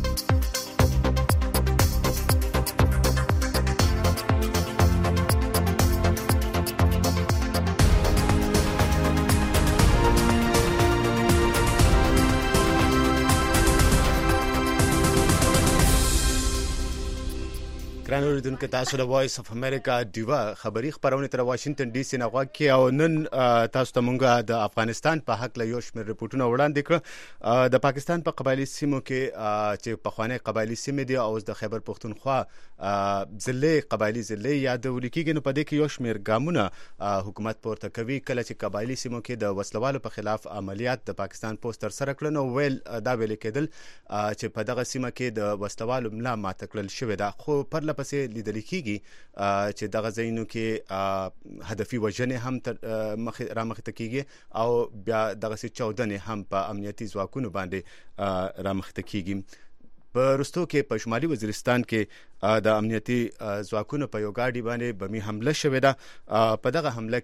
ګران اوریدونکو تاسو د وایس اف امریکا ډیوا خبری خبرونه تر واشنگټن ډي سي نه غواړي او نن تاسو ته مونږه د افغانستان په حق له یو شمېر رپورټونه وړاندې کړ. د پاکستان په قبایلی سیمو کې چې په خواني قبایلی سیمې دي او د خیبر پختونخوا ضلع قبایلی ضلع یادول کېږي، نو په دې کې یو شمېر ګامونه حکومت پورته کوي کله چې قبایلی سیمو کې د وسلوالو په خلاف عملیات د پاکستان پوسټر سره کړل نو ویل دا ویل کېدل چې په دغه سیمه کې د وسلوالو ملا ماته کړل شوې ده، خو پر پسې لیدل کېږي چې دغه ځایونو کې هدفي وژنې هم مخ را مخ ته کېږي او بیا دغه سي چودنې هم په امنیتي ځواکونو باندې را مخ ته کېږي. په رستو کې په شمالي وزیرستان کې د امنیتي ځواکونو په یو ګاډي باندې بمي حمله شوې ده. په دغه حمله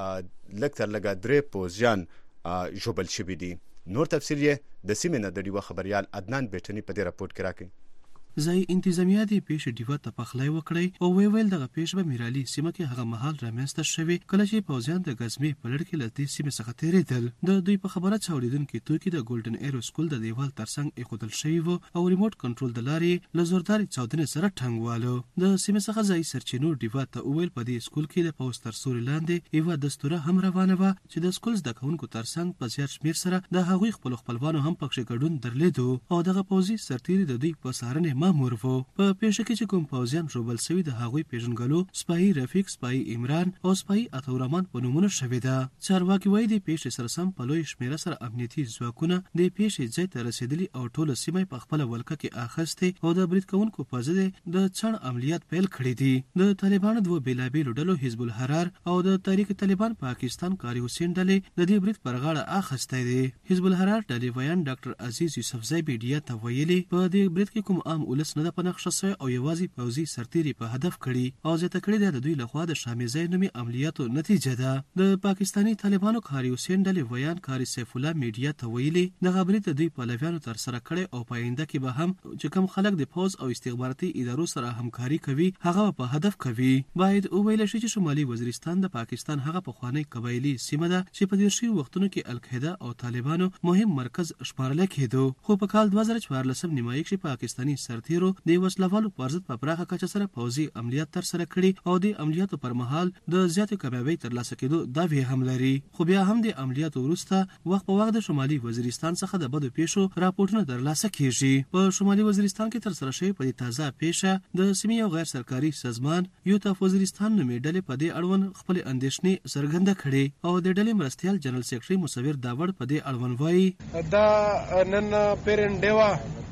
کې لږ تر لږه درې پوځیان ژوبل شوي دي. نور تفصیل یې د سیمې نه د ډیوا خبريال عدنان بیٹنی په دې راپورټ کې راکړي. ځای انتظامیه د پیښې ډیوا ته پخلای وکړي او وی ویل دغه پیښه به میرالي سیمه کې هغه مهال رامنځته شوې کله چې پوځیان د غزمې په لړ کې له دې سیمې څخه تیرېدل. د دوی په خبره چاودیدونکو توکي د ګولډن ایرو سکول د دیوال ترڅنګ ایښودل شوی وو او ریموټ کنټرول د لارې له زورداري چاودنې سره ټنګوالو. د سیمې څخه ځای سرچینو ډیوا ته ویل په دې سکول کې د پوسټ تر سوري لاندې یو دستوره هم روانه و چې د سکول د کونکو ترڅنګ په زیات شمیر سره د هغوی خپل خپلوانو هم پکې ګډون درلیدو او دغه پوځي سرتیري د دوی په سارنې مامور وو. په پیښه کې چې کوم پوځیان ژوبل شوي د هغوی پیژنګلو سپاهي رفیق، سپاهي عمران او سپاهي عطورحمان په نومونو شوې ده. چارواکي وایي د پیښې سره سم په لوی شمېره سره امنیتي ځواکونه د پیښې ځای ته رسېدلي او ټوله سیمه په خپله ولکه کې اخیستې او د برید کوونکو په ضد د چڼ عملیات پیل کړي دي. د طالبانو دوه بېلابېلو ډلو حزب الحرار او د تحریک طالبان پاکستان قاری حسین ډلې د دې برید پر غاړه اخیستی دی. حزب الحرار ډلې ویان ډاکټر عزیز یوسفزی بیډیا ته ویلي په دې برید کې کوم عام ولس نه ده په نقشه شوی او یوازې پوځي سرتیري په هدف کړي او زیاته کړې ده د دوی لخوا د شامي ځای نومي عملیاتو نتیجه ده. د پاکستاني طالبانو قاری حسین ډلې ویان قاری سیف الله میډیا ته ویلي دغه برید د دوی پلویانو تر سره کړی او په آینده کې به هم چې کوم خلک د پوځ او استخباراتي ادارو سره همکاري کوي هغه په هدف کوي. باید وویل شي چې شمالي وزیرستان د پاکستان هغه پخوانی قبایلی سیمه ده چې په تیر شوي وختونو کې القاعده او طالبانو مهم مرکز شمارل کېدو، خو په کال دوه زره څوارلسم نیمایي کې پاکستاني سرتیرو د وسلوالو پر ضد په پراخه کچه سره پوځي عملیات تر سره کړي او د عملیاتو پر مهال د زیاتې کامیابۍ ترلاسه کېدو دعوې هم لري. خو بیا هم د عملیاتو وروسته وخت په وخت د شمالي وزیرستان څخه د بدو پیښو راپورټونه ترلاسه کیږي. په شمالي وزیرستان کې تر سره شوی په تازه پیښه د سیمې یو غیر سرکاري سازمان یوتاف وزیرستان نومې ډلې په دې اړوند خپل اندېښنې څرګنده کړې او د ډلې مرستیال جنرال سیکرټري مصور داوړ په دې اړوند وایي دا نن پیرن ډیوا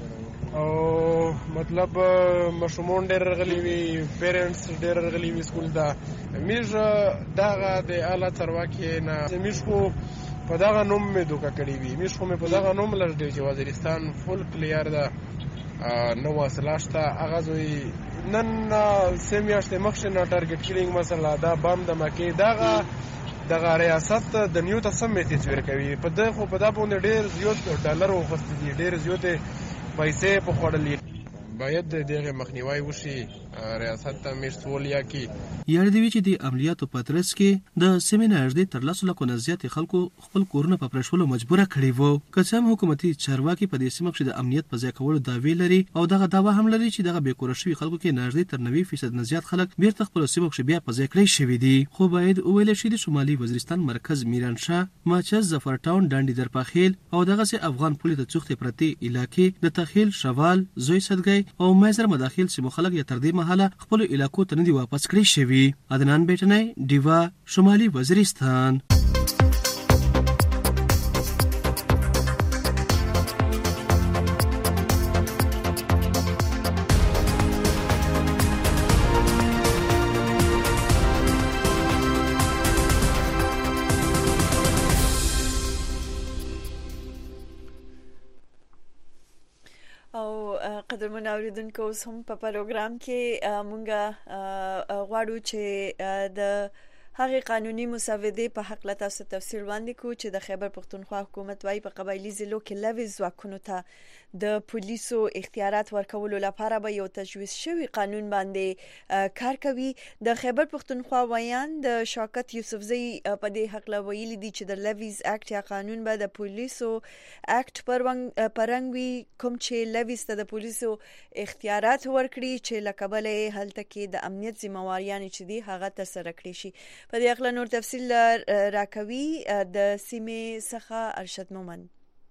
او مطلب مشمون ډېر غلي وي، پیرنټس ډېر غلي وي سکول دا میږ دغه د اعلی چارواکي نه میږ خو په دغه نوم مې دوکه کړې وي، میږ خو مې په دغه نوم لږ دی چې وزیرستان فول کلیر ده نو واصله شته هغه زوی نن سه میاشتې مخکې نه ټارګټ کیلینګ مثلا دا بم دمکې دغه دغه ریاست د نیو ته سم تصویر کوي په دغه خو په دا باندې ډېر زیات ډالر وخت دي ډېر زیات پیسې په خوړلې باید د دغه مخنیوي وشي ریاست ته مسؤلیا کی یاد دی چې د عملیاتو په ترڅ کې د سیمینار د تر لاسو لکو نزيات خلکو خپل کورونه په پرشولو مجبوره کړي وو که څه هم حکومتي چارواکي په دې سیمه کې د امنیت په ځای کولو داوی لري او دغه داوا هم لري چې دغه بیکوره شوی خلکو کې نږدې تر نوي فیصد نه زیات خلک بیرته خپل سیمه کې بیا په ځای کړی شوی دي خو باید ویل شي د شمالي وزیرستان مرکز میران شاه ماچز ظفر ټاون ډانډي درپاخیل او دغه سي افغان پولیس د چوختي پرتی علاقې د تخیل شوال زوی صدګي او مېزر مداخل سیمه خلک یا تر دې مهاله خپل علاقو ته نه دی واپس کړی شوی عدنان بیٹنی دیوا شمالي وزیرستان قدرمن اوریدونکو اوس هم په پروګرام کې مونږه غواړو چې د هغه قانوني مسودې په حق لا تاسو تفسیر وړاندې کو چې د خیبر پختونخوا حکومت وايي په قبایلی ضلعو کې لوي ځواکونو ته د پولیسو اختیارات ورکولو لپاره به یو تجویز شوی قانون باندې کار کوي د خیبر پختونخوا ویان د شوکت یوسفزئی په دې حق لا ویلي دي چې د لویز اکټ یا قانون به د پولیسو اکټ پرنګ وي کوم چې لویز ته د پولیسو اختیارات ورکړي چې لکبل هلته کې د امنیت ذمہواریان چې دي هغه تسره کړی شي په دې اړه نور تفصیل راکوي د سیمې څخه ارشد مومن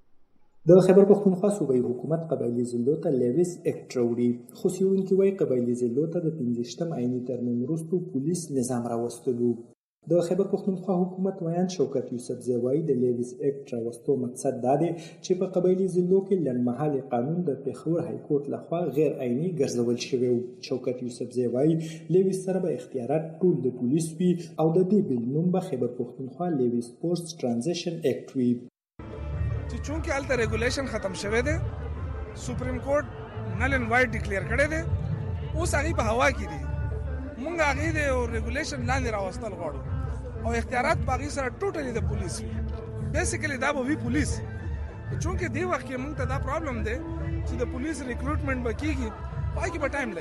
د خیبر پختونخوا صوبایي حکومت قبایلی ضلعو ته لیویس اکټ راوړي خو څېړونکي وایي قبایلی ضلعو ته د پنځویشتم عیني ترمیم وروسته پولیس نظام راوستلو د خیبر پختونخوا حکومت ویان شوکت یوسفزئی وایي د لیویس اکټ راوستو مقصد دا دی چې په قبایلی ضلعو کې لنډمهالي قانون د پېښور هایکورټ لخوا غیر عیني ګرځول شوی و شوکت یوسفزئی وایي لیویس سره به اختیارات ټول د پولیس وي او د دې بل نوم به خیبر پختونخوا لیویس پوسټ ترانزیشن اکټ وي چې چونکې هلته ریګولیشن ختم شوی دی سپریم کورټ نل اینڈ وایټ ډیکلیئر کړی دی اوس هغې په هوا کې دي مونږ هغې د یو ریګولیشن لاندې راوستل غواړو او اختیارات په هغې سره ټوټلي د پولیس وي بیسیکلي دا به وي پولیس چونکې دې وخت کې مونږ ته دا پرابلم دی چې د پولیس ریکروټمنټ به کېږي په هغې کې به ټایم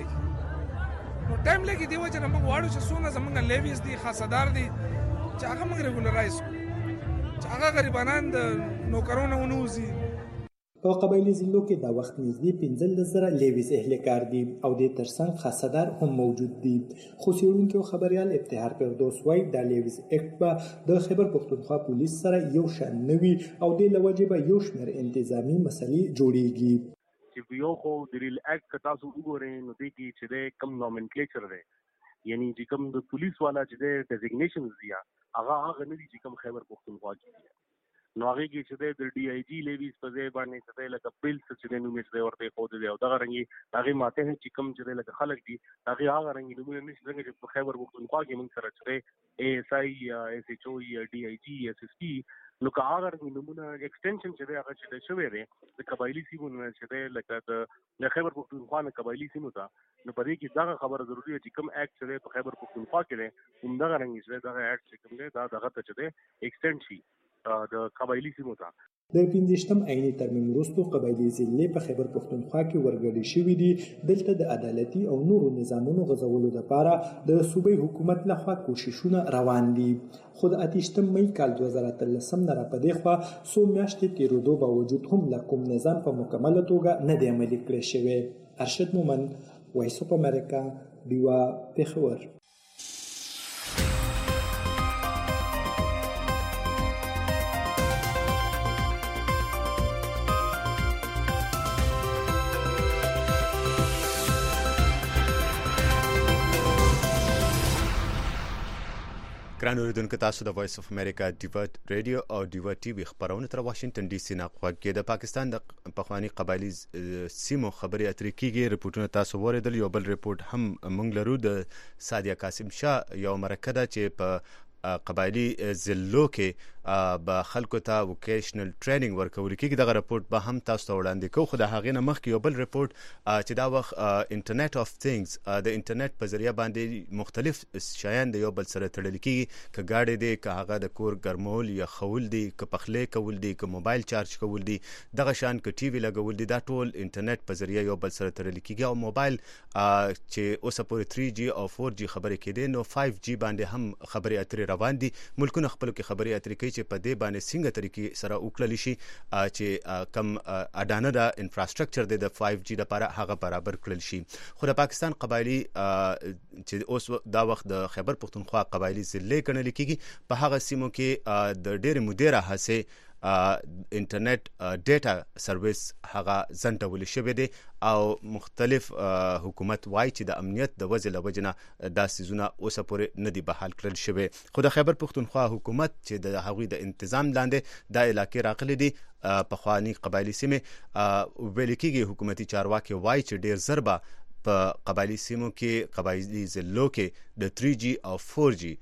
لګي نو ټایم لګي دې وجه نه مونږ غواړو چې څومره زمونږ لیویز دي خاصدار دي چې هغه مونږ ریګولرایز کړو چې هغه غریبانان د نوکرونه ونوځي په قبایلی ضلعو کې دا وخت نږدې پنځلس زره لیویز اهلکار دي او د ترڅنګ خاصدار هم موجود دي خو څېړونکي او خبریال ابتهار فردوس وایي دا لیویز اکټ به د خیبر پختونخوا پولیس سره یو شان نه وي او دې له وجې به یو شمېر انتظامي مسلې جوړیږي چې یو خو د ریل اکټ که تاسو وګورئ نو دې کې چې دی کم نومنکلیچر دی یعنی چې کوم د پولیس والا چې دی ډیزیګنیشنز دي هغه هغه نه دي چې کوم خیبر پختونخوا کې دي نو هغه کې چې د ډي آی جی لیویز په ځای باندې چې د لکه بیل څه د نومې څه ورته خو دی او دغه رنګي هغه ماته چې کوم چې لکه خلک دي هغه هغه رنګي نومونه نشي څنګه چې په خیبر پختونخوا کې موږ سره چې ای اس آی یا اس ایچ او یا ډي آی جی اس اس پی نو که هغه رنګي نومونه ایکسټنشن چې دی هغه چې شوی دی د قبایلی سیمونو چې دی لکه د خیبر پختونخوا نه قبایلی سیمو ته نو په دې کې دغه خبره ضروري ده چې کوم اکټ چې دی په خیبر پختونخوا کې دی همدغه رنګي چې دغه اکټ چې کوم دی دا دغه ته چې دی ایکسټنډ شي د قبایلی سیمو ته د پنځویشتم عیني ترمیم وروسته قبایلی ضلعې په خیبر پختونخوا کې ورګډې شوي دي دلته د عدالتي او نورو نظامونو غځولو لپاره د صوبایي حکومت لخوا کوششونه روان دي خو د اتیشتم می کال دوه زره اتلسم نه راپدې خوا څو میاشتې تېرېدو باوجود هم لا کوم نظام په مکمله توګه نه دی عملي کړی شوی ارشد مومن وایس اف امریکا ډیوا پېښور ګران اوریدونکو تاسو د وایس اف امریکا ډیوا ریډیو او ډیوا ټي وي خبرونه تر واشنگټن ډي سي نه غوږی د پاکستان د پخوانی قبایلی سیمو خبري اترې کیږي ریپورتونه تاسو ورېدل یو بل ریپورت هم مونږ لرو د سادیا قاسم شاه یو مرکه ده چې په قبایلی ضلعو کې به خلکو ته ووکیشنل ټریننګ ورکول کیږي. دغه رپورټ به هم تاسو ته وړاندې کوو، خو د هغې نه مخکې یو بل رپورټ چې دا وخت انټرنیټ اف ثینګز د انټرنیټ په ذریعه باندې مختلف شیان د یو بل سره تړل کیږي، که ګاډي دی، که هغه د کور ګرمول یا خول دی، که پخلی کول دی، که موبایل چارج کول دی، دغه شان که ټي وي لګول دی، دا ټول انټرنیټ په ذریعه یو بل سره تړل کیږي. او موبایل چې اوسه پورې تھری جی او فور جی خبرې کېدې، نو فایو جی باندې هم خبرې اترې روان دي. ملکونه خپل کې خبرې اترې کوي چې په دې باندې څنګه طریقې سره وکړل شي چې کم اډانه د انفراستراکچر د فایو جی لپاره هغه برابر کړل شي. خو د پاکستان قبایلی چې اوس دا وخت د خیبر پختونخوا قبایلی ضلع ګڼل کېږي، په هغه سیمو کې د ډېرې مودې راهیسې انټرنیټ ډیټا سرویس هغه ځنډول شوی دی او مختلف حکومت وایي چې د امنیت د وجې له وجې نه دا څیزونه اوسه پورې نه دي بحال کړل شوي. خو د خیبر پختونخوا حکومت چې د هغوی د انتظام لاندې دا علاقې راغلي دي، پخواني قبایلي سیمې ویل کېږي، حکومتي چارواکي وایي چې ډېر زر به په قبایلي سیمو کې، قبایلي ضلعو کې د تھری جی او فور جی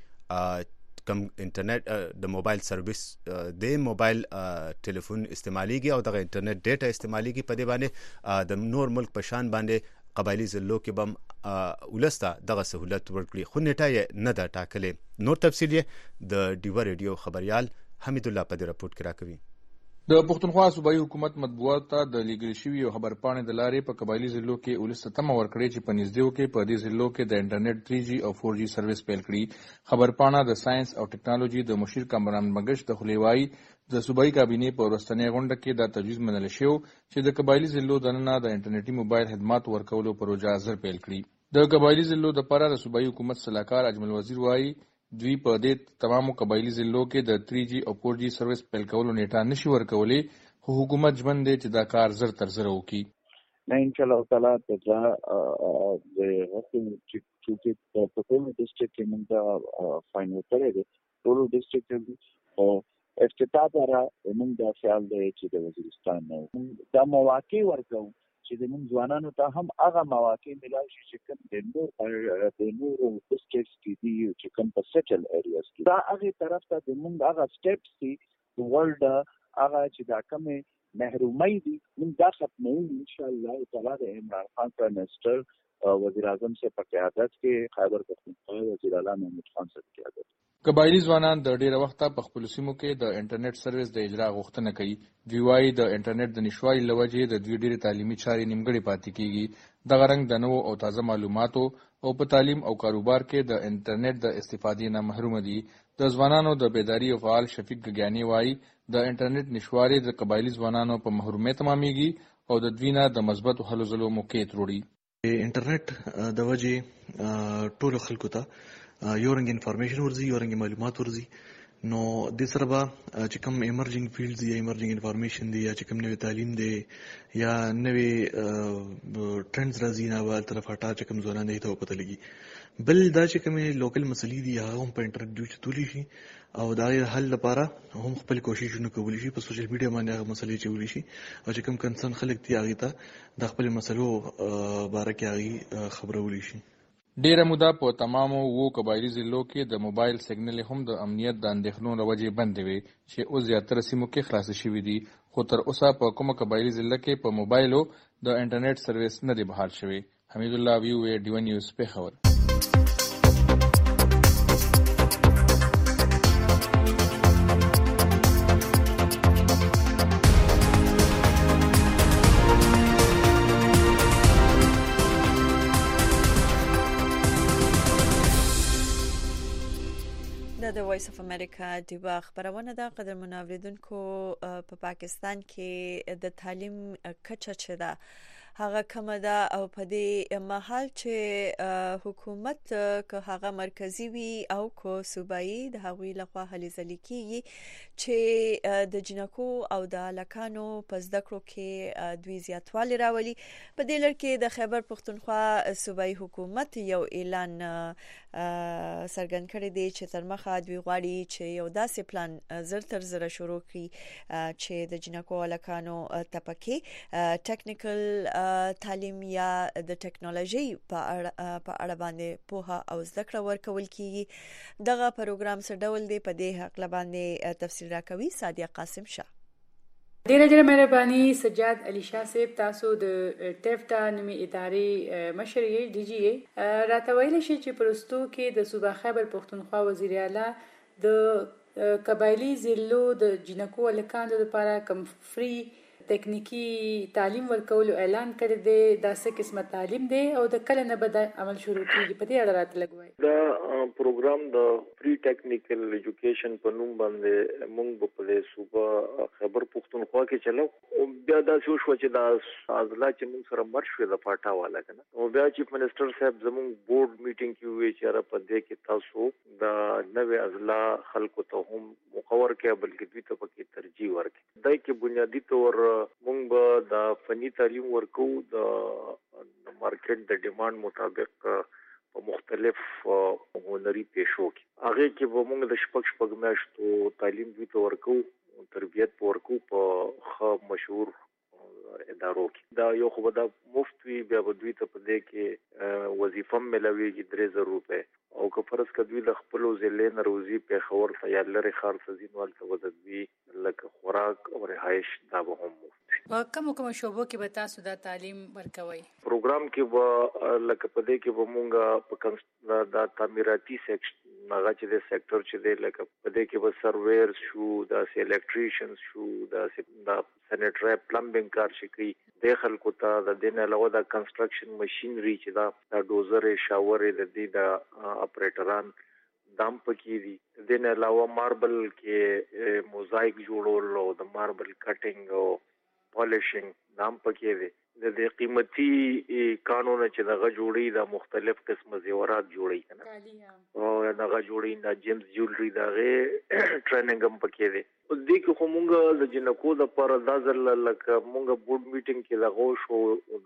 کم انټرنیټ د موبایل سرویس د موبایل ټلیفون استعمالیږي او دغه انټرنیټ ډیټا استعمالیږي. په دې باندې د نور ملک په شان باندې قبایلي ضلعو کې به ولسته دغه سهولت ورکړي، خو نیټه یې نه ده ټاکلې. نور تفصیل یې د ډیوه ریډیو خبریال حمید الله په دې رپورټ کې راکوي. د پښتونخوا صوبایي حکومت مطبوعات ته د لیږل شوي یو خبرپاڼې د لارې په قبایلي ضلعو کې ولس ته تمه ورکړې چې په نږدېو کې په دې ضلعو کې د انټرنیټ تھری جی او فور جی سرویس پیل کړي. خبرپاڼه د ساينس او ټکنالوژي د مشیر کامران مګش د خلیوای د صوبایي کابینې په ورستنۍ غونډه کې دا تجویز منل شو چې د قبایلي ضلعو دننه د انټرنیټي موبایل خدمات ورکولو پروژه زر پیل کړي. د قبایلي ضلعو لپاره د صوبایي حکومت صلاحکار اجمل وزیر وایي دوی په دې تمامو قبایلي ضلعو کې د تھری جی او فور جی سرویس پیل کولو نیټه نشي ورکولې، خو حکومت ژمن دی چې دا کار زر تر زره وکړي. نه ان شاء الله تعالی دا د حکومت چې په ټول ډیسټریکټ کې موږ دا فاینل کړی دی، ټول ډیسټریکټ او افتتاح را موږ دا خیال دی چې د وزیرستان نه دا مواقع ورکو چې د موږ ځوانانو ته هم هغه مواقع ملای شي چې کوم د نور د نور ډیسټریکټ کې دي چې کوم په سیټل ایریاز کې دا هغه طرف ته د موږ هغه سټیپس دي د ورلد هغه چې دا کومه محرومۍ دي موږ دا ختموو ان شاء الله تعالی. د عمران خان پرائم منسٹر وزیر اعظم سے په قیادت کې خیبر پختونخوا وزیر اعلی محمود خان سے قیادت. قبایلی ځوانان د ډیره وخته په خپل سیمو کې د انټرنیټ سرویس د اجرا غوښتنه کوي. دوی وایي د انټرنیټ د نشوالي له وجې د دوی ډیره تعلیمي چارې نیمګړې پاتې کیږي. دغه رنګ د نوو او تازه معلوماتو او په تعلیم او کاروبار کې د انټرنیټ د استفادې نه محروم دي. د ځوانانو د بیداری او فعال شفیق ګګیانی وایي د انټرنیټ نشوالي د قبایلی ځوانانو په محرومیت تمامېږي او د دوی نه د مثبتو هلو ځلو موقع تروړي. انټرنیټ د وجې ټولو خلکو ته یو رنګ انفارمیشن ورځي، یو رنګ معلومات ورځي، نو د سره به چې کوم ایمرجنګ فیلډز دي یا ایمرجنګ انفارمیشن دي یا چې کوم نوې تعلیم دی یا نوې ټرندز راځي نه به طرف هټا چې کوم ځوانان دی ته پته لګي. بل دا چې کومې لوکل مسلې دي هغه هم په انټرنیټ دوی چتولی شي او دا حل لپاره هم خپل کوششونه کولی شي، په سوشل میډیا باندې هغه مسلې چولی شي او چې کوم کنسرن خلک دي هغه ته د خپل مسلو باره کې هغه خبرولی شي. ډیره موده په تمامو وو قبایلي ضلعو کې د موبایل سیګنل هم د امنیت د اندېښنو له وجې بندې وي چې اوس زیاتره سیمو کې خلاصې شوي دي، خو تر اوسه په کومه قبایلي ضلع کې په موبایلو د انټرنیټ سرویس نه دی بحال شوی. حمید الله وی وی ډیو نیوز پیښور. د وایس اف امریکا د خبرونه د قدر منوریدونکو په پاکستان کې د تعلیم کچه چې ده هغه کم ده او په دې محل چې حکومت که هغه مرکزی وي او کو صوبایي د هغوی لخوا هلي ځلي کیږي چې د جنکو او د لکانو په زده کړو کې دوی زیاتوالی راولي. په دې لړ کې د خیبر پختونخوا صوبایي حکومت یو اعلان سرګن کړی دی چې تر مخه دوی غواړي چې یو داسې پلان زر تر زر شروع کړي چې د جنکو او لکانو تپکې ټیکنیکل تعلیم یا د ټکنالوژي په اړه باندې پوهه او زده کړه ورکول کیږي. دغه پروګرام څه ډول دی په دې حق باندې تفصیل راکوي سادیه قاسم شاه. ډیره ډیره مهرباني سجاد علي شاه صاحب، تاسو د ټیفټا نومي ادارې مشر یې ډي جی ای، راته ویل شي چې پرستو کې د صوبه خیبر پختونخوا وزیر اعلی د قبایلی ضلعو د جنکو الکاندو لپاره کوم فری تکنیکی تعلیم ورکولو اعلان کړی دی. دا څه قسمه تعلیم دی او د کله نه به عمل شروع کیږي؟ په دې اړه راته لږ وایي. دا پروګرام د فری ټیکنیکل ایجوکیشن په نوم باندې موږ په صوبه خیبر پختونخوا کې چلو او بیا دا شو چې دا اضلاع چې موږ سره مرش شو د پاټا والا کنه او بیا چیف منسٹر صاحب زموږ بورډ میټینګ کې وی چې را په دې کې تاسو د نوې اضلاع خلکو ته هم مخور کې بلکې دوی ته پکې ترجیح ورکړي. دای کې بنیادی طور موږ به د فني تعلیم ورکو د مارکیټ د ډیماند مطابق په مختلف هنري پیشو کې. هغه کې به موږ د شپږ شپږ میاشتو تعلیم دوی ته ورکو، تربیت ورکو په ښه مشهور ادارو کې. دا یو خو به د مفت وي، بیا به دوی ته په دې کې وظیفه ملويږي درې زره روپۍ او که فرض کړه دوی د خپل ضلع نه روزي پیښور ته یا لرې ښار ته ځي نو هلته به د دوی لکه خوراک او رهایش دا به هم مفت وي. په کومو کومو شعبو کې به تاسو دا تعلیم ورکوئ؟ پروګرام کې به لکه په دې کې به مونږ په د تعمیراتي سیکشن هغه چې د سېکټر چې دی لکه په دې کې به سرویر شو، داسې الکتریشنز شو، داسې د سینیټري پلمبینګ کار شي کوي د خلکو ته. د دې نه علاوه د کنسټرکشن ماشینري چې دا د ډوزر شاورې د دې د اپریټران دام پکې دي. د دې نه علاوه ماربل کې موزایک جوړول او د ماربل کټینګ او پالیشینګ دام پکې دي. د دې قیمتي قانون چې دغه جوړي د مختلف قسم زیورات جوړي کنه او دغه جوړي د جیمز جولري دغه ټریننګ هم پکې دي. دې کې خو مونږ د جنکو د پر دازل لکه مونږ بورډ میټینګ کې لغو شو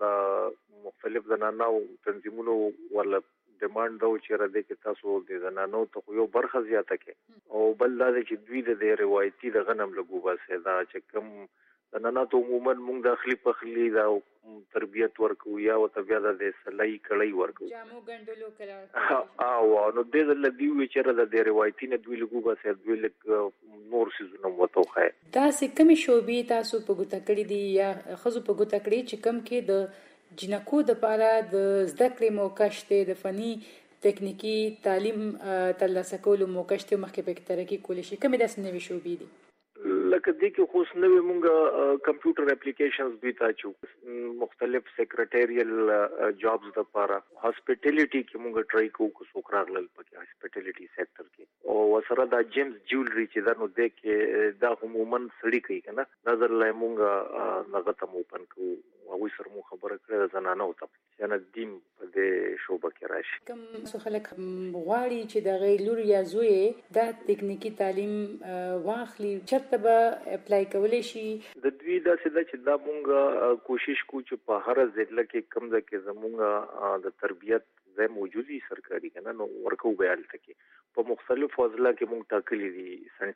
د مختلف زنانو تنظیمونو ولا ډیماند دا چې را دي کې تاسو د زنانو ته یو برخه زیاته کې او بل دا چې دوی د روایتي د غنم لګو باسه دا چې کوم نن ته عموما موږ داخلي پخلي دا تربيت ورکو یا او ته بیا د سلای کړی ورکو جامو ګندلو کړه او نو د لدی وچره د روایتي نه دوی لګو بس دوی لګ نور سيزونه وته خای دا سې کمی شوبې تاسو په ګوته کړی دي یا خزو په ګوته کړی چې کم کې د جنکو د پاره د زده کړې موقع شته د فني تکنیکی تعلیم ترلاسه کولو موقع شته مخکې په ترقی کول شي کومه داسې نوې شوبې دي لکه دې کې خو نوې مونږه کمپیوټر اپلیکیشنز دوی ته چو مختلف سیکریټریل جابز د لپاره هاسپټیلیټي کې مونږ ټرای کوو کو څوک راغلل پکې هاسپټیلیټي سېکټر کې او وسره دا جیمز جولري چې دا نو دې کې دا عموما سړی کوي کنه نظر لای مونږه نغه ته اوپن کوو او سر مو خبره کړې زنانه او ته یعنی دیم په دې شوبه کې راشي کوم څه خلک غواړي چې د غیلور یا زوی دا تکنیکی تعلیم واخلي چرته به اپلای کولای شي د دوی دا څه چې دا مونږه کوشش کوو چې په هر ضلع کې کم ځکه زمونږه د تربيت ځای موجودي سرکاري کنه نو ورکو به الته کې په مختلفو ضلع کې مونږ ټاکلي دي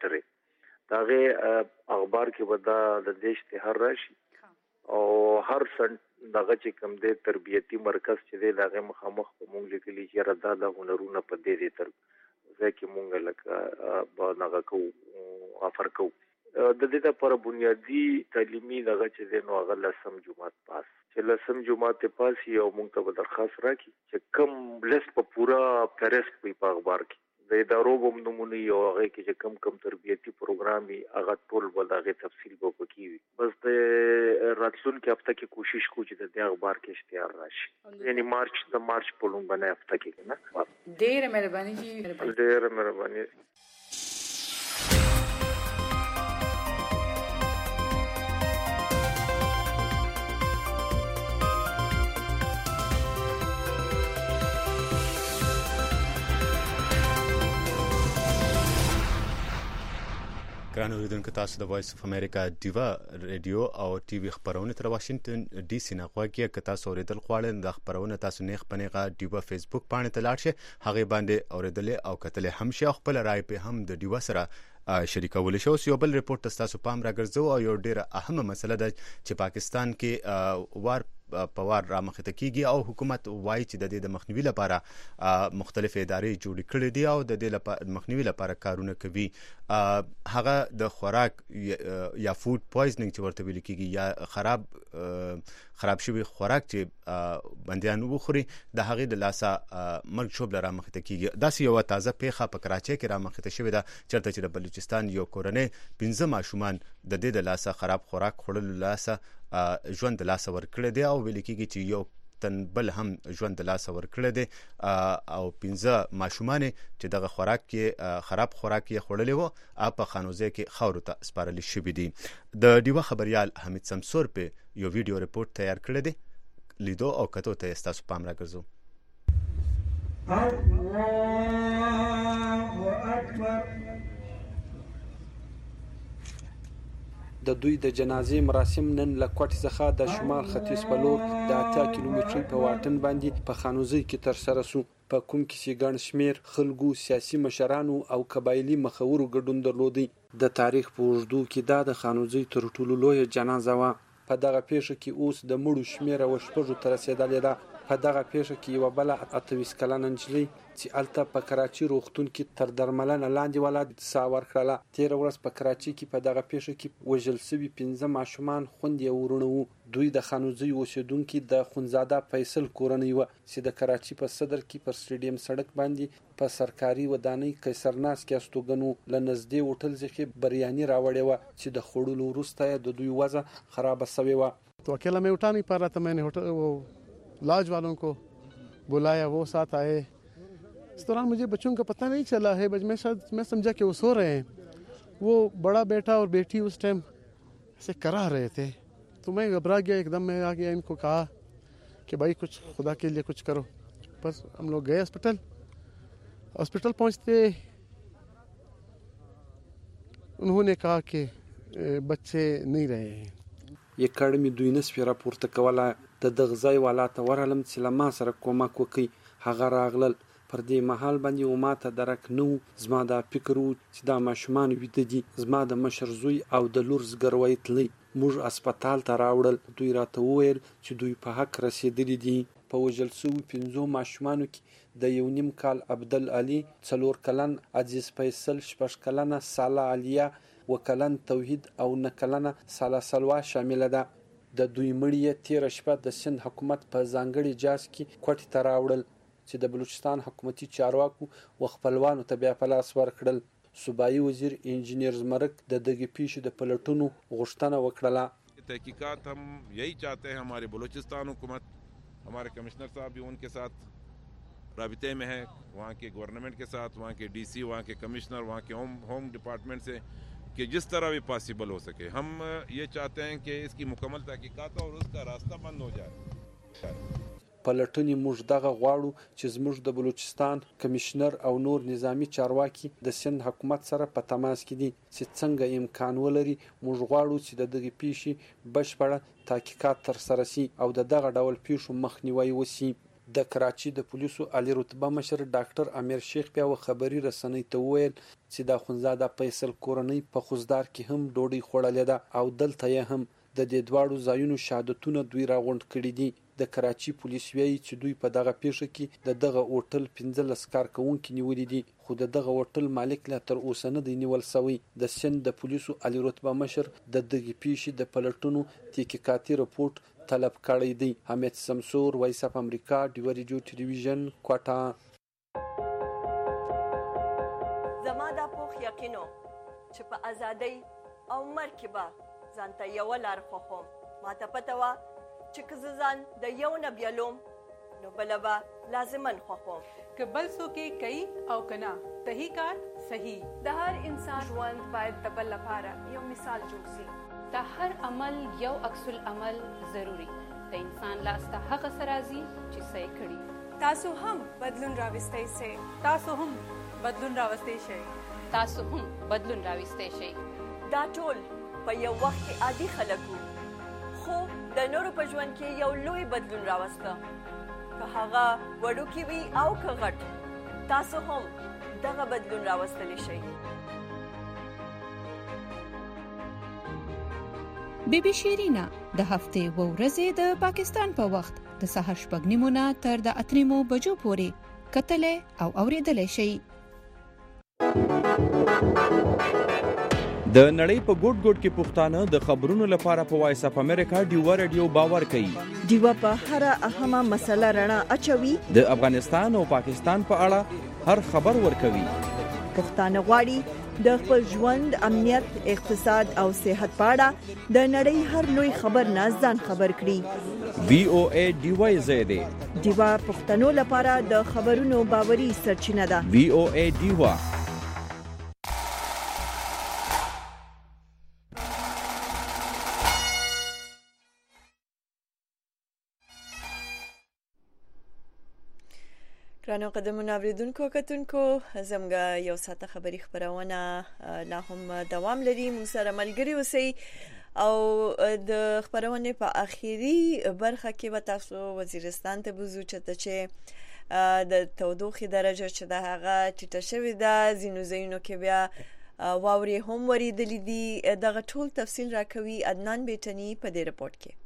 سنټر داغه اخبار کې ودا د دیش ته هر راشي او هر سنټ دغه چې کوم د تربيتي مرکز چې دی دغه مخامخ په مونږ لیکلي چې ردا د هنرونه په دې دي تر ځکه مونږ لکه با نغه کو افر کو د دې لپاره بنیادی تعلیمي دغه چې دی نو هغه لسم جمعات پاس چې لسم جمعات پاس یو مونږ ته درخواست راکړي چې کم لس په پورا پیرس په اخبار کې د ادارو بم نمونه یو هغه کې چې کم کم تربيتي پروګرامي هغه ټول ولغه تفصیل به وکړي بس د راتلون کې هفته کې کوشش کوو چې د دې اخبار کې اشتهار راشي یعنی مارچ د مارچ په لومبنه هفته کې نه ډېر مهرباني جی ډېر مهرباني ګرانو اوریدونکو تاسو د وایس اف امریکا دیوا ریډیو او ټي وي خبرونه تر واشنگټن ډي سي نه غواړي چې تاسو اوریدل غواړئ د خبرونه تاسو نه خپنهغه دیوا فیسبوک باندې تلاړ شئ هغه باندې اوریدل او کتل هم شي خپل رائے په هم د دیوا سره شریکول شو یو بل ریپورت تاسو پام راګرځو او یو ډیره اهمه مسله ده چې پاکستان کې وار په وار رامخته کیږي او حکومت وایي چې د دې د مخنیوي لپاره مختلف ادارې جوړې کړې دي او د دې لپاره مخنیوي لپاره کارونه کوي. هغه د خوراک یا فود پویزنینګ چې ورته ویل کیږي یا خراب خراب شوی خوراک چې بندیان وخوري د هغې د لاسه مرګ شوبله رامخته کیږي. داسې یوه تازه پیښه په کراچۍ کې رامخته شوې ده چېرته چې د بلوچستان یو کورنۍ پنځه ماشومان د دې د لاسه خراب خوراک خوړلو لاسه ژوند د لاسه ورکړی دی او ویل کیږي چې یو تن بل هم ژوند د لاسه ورکړی دی او پنځه ماشومان چې دغه خوراک کې خراب خوراک یې خوړلی وو په خانوزۍ کې خاورو ته سپارل شوي دي. د ډیوه خبریال حمید سمسور په یو ویډیو رپورټ تیار کړی دی، لیدو او کتو ته ستاسو پام راګرځو. د دوی د جنازې مراسم نن له کوټې څخه د شمال ختیځ په لور د اتیا کیلومترۍ په واټن باندې په خانوزۍ کې ترسره سو. په کوم کې چې ګڼ شمېر خلکو، سیاسي مشرانو او قبایلي مخورو ګډون درلودی. د تاریخ په اوږدو کې دا د خانوزۍ تر ټولو لویه جنازه وه. په دغه پیښه کې اوس د مړو شمېره اوه شپږو ته رسېدلې ده. په دغه پیښه کې یوه بله اته ویشت کلنه نجلۍ چې هلته په کراچي روغتون کې تر درملنه لاندې ولاړه ساه ورکړله. تېره ورځ په کراچي کې په دغه پیښه کې وژل سوي پنځه ماشومان خویندې او وروڼه وو. دوی د خانوزۍ اوسېدونکي د خونزاده فیصل کورنۍ وه چې د کراچي په صدر کې پر سټیډیم سړک باندې په سرکاري ودانۍ قیصرناس کې استوګن وو. له نږدې هوټل څخه بریاني راوړې وه چې د خوړلو وروسته یې د دوی وضع خرابه سوې وه. तो अकेला मैं उठा नहीं पा रहा था. मैंने होटल वो लॉज वालों को बुलाया, वो साथ आए. इस दौरान मुझे बच्चों का पता नहीं चला है. मैं शायद मैं समझा कि वो सो रहे हैं. वो बड़ा बेटा और बेटी उस टाइम ऐसे करा रहे थे तो मैं घबरा गया. एकदम मैं आ गया, इनको कहा कि भाई कुछ खुदा के लिए कुछ करो. बस हम लोग गए हॉस्पिटल. हॉस्पिटल पहुंचते उन्होंने कहा कि बच्चे नहीं रहे हैं. یکړ می دوی نس پیرا پورته کوله. د دغه ځای والا ته ورالم چې له ما سره کومک وکړي. هغه راغلل. پر دې مهال باندې و ما ته درک نه و. زما دا فکر و چې دا ماشومان ویده دي. زما د مشر زوی او د لور زګروی تللی. موږ هسپتال ته راوړل. دوی راته وویل چې دوی په حق رسېدلي دي. په وژل سوي پنځو ماشومانو کې د یو نیم کال عبدالعلي، څلور کلن عزیز فیصل، شپږ کلنه ساله علیه، وکلن توحید او نه کلنه ساله سلوا شامله ده. د دوی مړي تیره شپه د سند حکومت په ځانګړي جاز کې کوټې ته راوړل چې د بلوچستان حکومتي چارواکو و خپلوانو ته بیا په لاس ورکړل. صوبایي وزیر انجینیر زمرک د دغې پیښې د پلټونو غوښتنه وکړله. تحقیقات हम यही चाहते हैं, हमारे बलूचिस्तान हुकूमत, हमारे कमिश्नर साहब भी उनके साथ राबिते में है, वहाँ के गवर्नमेंट के साथ, वहाँ के डीसी, वहाँ के कमिश्नर, वहाँ के होम होम डिपार्टमेंट से कि जिस तरह भी पॉसिबल हो सके. हम ये चाहते हैं कि इसकी मुकम्मल तहकीकात और उसका रास्ता बंद हो जाए. پلټونې موږ دغه غواړو چې زموږ د بلوچستان کمشنر او نور نظامی چارواکي د سند حکومت سره په تماس کې دي چې څنګه امکان ولري. موږ غواړو چې د دغې پیښې بشپړه تحقیقات ترسره شي او د دغه ډول پیښو مخنیوی وشي. د کراچي د پولیسو عالی رتبه مشر ډاکټر امیر شیخ بیا و خبري رسنۍ ته وویل چې د خونزاده فیصل کورنۍ په خوزدار کې هم ډوډۍ خوړلې ده او دلته یې هم د دې دواړو ځایونو شهادتونه دوی راغونډ کړي دي. د کراچي پولیس وایي چې دوی په دغه پیښه کې د دغه هوټل پنځلس کارکوونکي نیولي دي، خو د دغه هوټل مالک لا تر اوسه نه دی نیول سوی. د سند د پولیسو عالی رتبه مشر د دغې پیښې د پلټونو تحقیقاتي رپورټ طلب کړی دی. حمید سمسور، وایس اف امریکا، ډیو ریډیو ټلویزیون، کوټه. زما دا پوخ یقینو چې په ازادۍ او مرګ کې به ځانته یوه لار خوښوم. ماته پته وه چې که زه ځان د یو نه بیلوم نو بله به لازمن خوښوم. که بل څوک یې کوي او که نه، صحیح کار صحیح. د هر انسان ژوند باید د بل لپاره یو مثال جوړ شي. د هر عمل یو عکس العمل ضروري. د انسان لاس ته هغه څه راځي چې څه یې کړي. تاسو هم بدلون راوستی شئ. تاسو هم بدلون راوستی شئ. تاسو هم بدلون راوستی شئ. دا ټول په یو وخت کې عادي خلک وو، خو د نورو په ژوند کې یو لوی بدلون راوسته. که هغه وړوکی وي او که غټ، تاسو هم دغه بدلون راوستلی شئ. بی بی شیرینا د هفتې و ورځې د پاکستان په وخت د سهار شپږ نیمو نه تر د اته نیمو بجو پورې کتلې او اورېدلې شي. د نړۍ په ګوټ ګوټ کې پښتانه د خبرونو لپاره په وایس اپ امریکا ډیوا رادیو باور کوي. ډیوا په هر اهمه مسله رڼا اچوي. د افغانستان او پاکستان په اړه هر خبر ورکوي. پښتانه غواړي د خپل ژوند، امنیت، اقتصاد او صحت په اړه د نړۍ هر لوی خبر نه ځان خبر کړي. وی او ای ډیوا زیاده ډیوا پښتنو لپاره د خبرونو باوري سرچینه ده. وی او ای ډیوا ګرانو قدرمنو اوریدونکو کتونکو، زموږ یو ساعته خبري خبرونه لا هم دوام لري. موږ سره ملګري اوسئ او د خبرونه په اخیری برخه کې به تاسو وزیرستان ته بوزو چې د تودوخې درجه چې د هغه ټیټه شوې ده، ځینو ځایونو کې بیا واورې هم وریدلې دي. دغه ټول تفصیل راکوي عدنان بیٹنی په دې رپورت کې.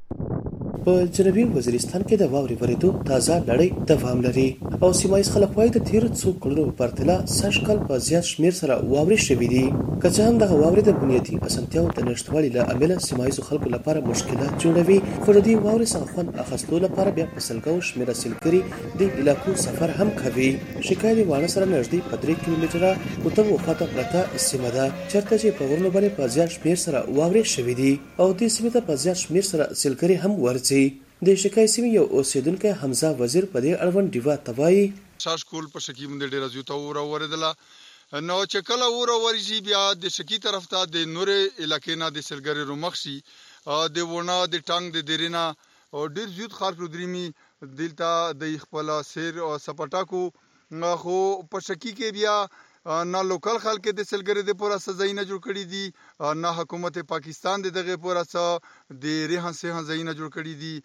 په جنوبي وزیرستان کې د واورې ورېدو تازه لړۍ دوام لري او سیمایي خلک وايي د تیر څو کلونو په پرتله سږ کال په زیات شمېر سره واورې شوې دي. که څه هم دغه واورې د بنیادي اسانتیاوو د نشتوالي له امله سیمایي خلکو لپاره مشکلات جوړوي، خو د دې واورې څخه خوند اخیستلو لپاره بیا په سلګو شمېره سیلګري د علاقو سفر هم کوي. شکایت واڼه سره نږدې په درې کیلومتره کوتل وخته پرته سیمه ده چېرته چې په غرونو باندې په زیات شمېر سره واورې شوې دي او دې سیمې ته په زیات شمېر سره سیلګري هم ورځي. د شکای سیمې یو اوسیدونکو حمزه وزیر په دې اړوند ډیوا توای شاش کول په شکی باندې ډیر زیاته اور اوریدله نو چې کله اور ورشي بیا د شکی طرف ته د نور علاقې نه د سلګری رومخشي د ونه د ټنګ د دیرینا او ډیر زیات خلک دریمي دلته د خپل سیر او سپټاکو خو په شکی کې بیا نه لوکل خلک د سلګری د پورا سزا نه جوړ کړی دي، نه حکومت پاکستان د دغه پورا څه د ریحان سه ځای نه جوړ کړی دي.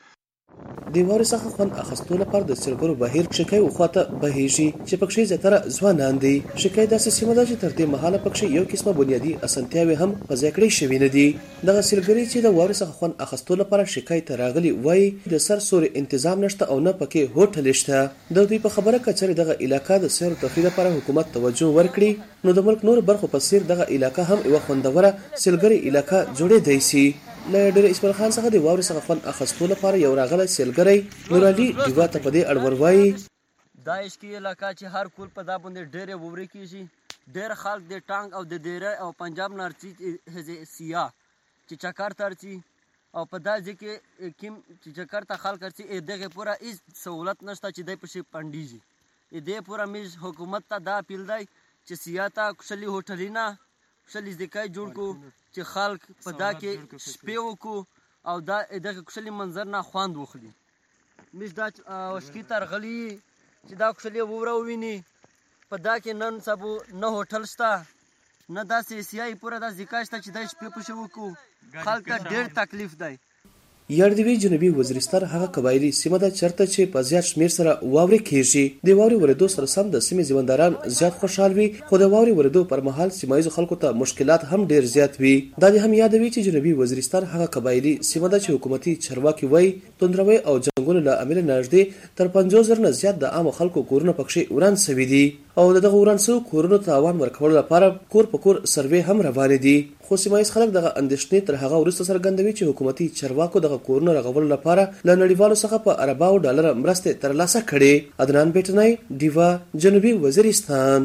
د واورې څخه خوند اخیستلو لپاره د سیلګرو بهیر شکای وخواته بهیږي چې پکښې زیاتره ځوانان دي. شکای داسې سیمه ده چې تر دې مهاله پکښې یو قسمه بنیادي اسانتیاوې هم په ځای کړې شوې نه دي. دغه سیلګري چې د واورې څخه خوند اخیستلو لپاره شکای ته راغلي وایي د سر سوري تنظیم نشته او نه پکې هوټل شته. د دوی په خبره کچره دغه علاقې د سیر تفریح لپاره حکومت توجه ورکړي نو د ملک نور برخو په سیر دغه علاقې هم یو خوندوره سیلګري علاقې جوړې دی سي. له ډېر اسماعیل خان څخه د واورې څخه خوند اخیستلو لپاره یو راغلی سیلګری نور علي ډیوا ته په دې اړ وروایي دا عشقي علاقه چې هر کول په دا باندې ډېرې وورې کېږي. ډېر خلک د ټانګ او د دیره او پنجاب نه راځي سیاه چې چکر ته راځي او په دا ځای کې کوم چې چکر ته خلک راځي دغه پوره هېڅ سهولت نشته چې دی پسې پنډېږي. دې پوره موږ حکومت ته دا اپیل دی چې سیاه ته کوشلي هوټلونه کوشلي ځای جوړ کړو چې خلک په دا کې شپې وکړو او دا دغه کوشلي منظر نه خوند واخلي. موږ دا عشقي ته راغلي چې دا کوشلي ووره وویني. په دا کې نن سبو نه هوټل شته نه داسې سیاهي پوره دا ځای شته چې دا شپې پسې وکړو. خلک ته ډېر تکلیف دی. یاردوی جنوبي وزیرستان هغه قبایلی سیمه ده چرته چې په زیات شمیر سره واورې کېږي. د واورې ورېدو سره سم د سیمې ژونداران زیات خوشحال وي، خو د واورې ورېدو پر مهال سیمایي خلکو ته مشکلات هم ډېر زیات وي. دا دې هم یادوي چې جنوبي وزیرستان هغه قبایلی سیمه ده چې حکومتي چارواکي وایي توندروي او جنګونو له امله نږدې تر پنځوس زره نه زیات د عامو خلکو کورونه پکښې وران شوي دي او دغه وران شوو کورونو ته تاوان ورکولو لپاره کور په کور سروې هم روانې دي. خو سیمایي خلک دغه اندېښنې تر هغه وروسته څرګندوي چې حکومتي چارواکو دغه کورونه رغولو لپاره له نړیوالو څخه په ارباو ډالر مرستې ترلاسه کړې. عدنان بیٹنی ډیوا جنوبي وزیرستان.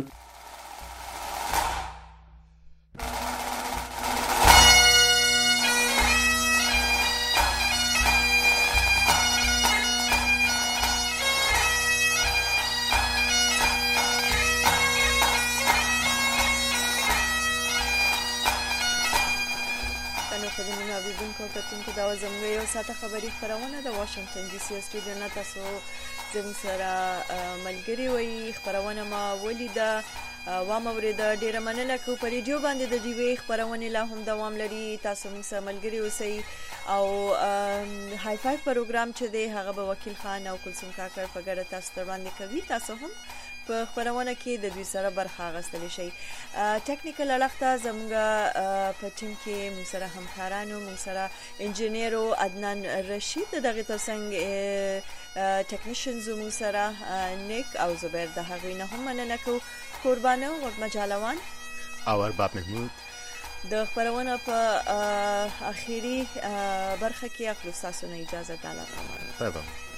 ساته خبري خبرونه د واشنگټن ډي سي استودیو نه تاسو زموږ سره ملګري وي. خبرونه ما ولیده و ما ورته ډیره مننه کوم په ریډیو باندې د ډیوي خبرونه لا هم دوام لري. تاسو موږ سره ملګري اوسئ او هاي فایو پروګرام چې دی هغه به وکیل خان او کلثوم کاکړ په ګډه تاسو ته وړاندې کوي. تاسو هم په خبرونه کې د دوی سره برخه اخیستل شي. ټیکنیکل اړخته زموږ په ټیم کې موږ سره همکارانو، موږ سره انجینیر عدنان رشید، دغه ترڅنګ ټیکنیشنز موږ سره نیک او زبیر، د هغوی نه هم مننه کوو. قربانه ورمجالوان او ارباب محمود د خبرونه په اخیری برخه کې اخلو تاسو نه اجازه تعالی. بای بای.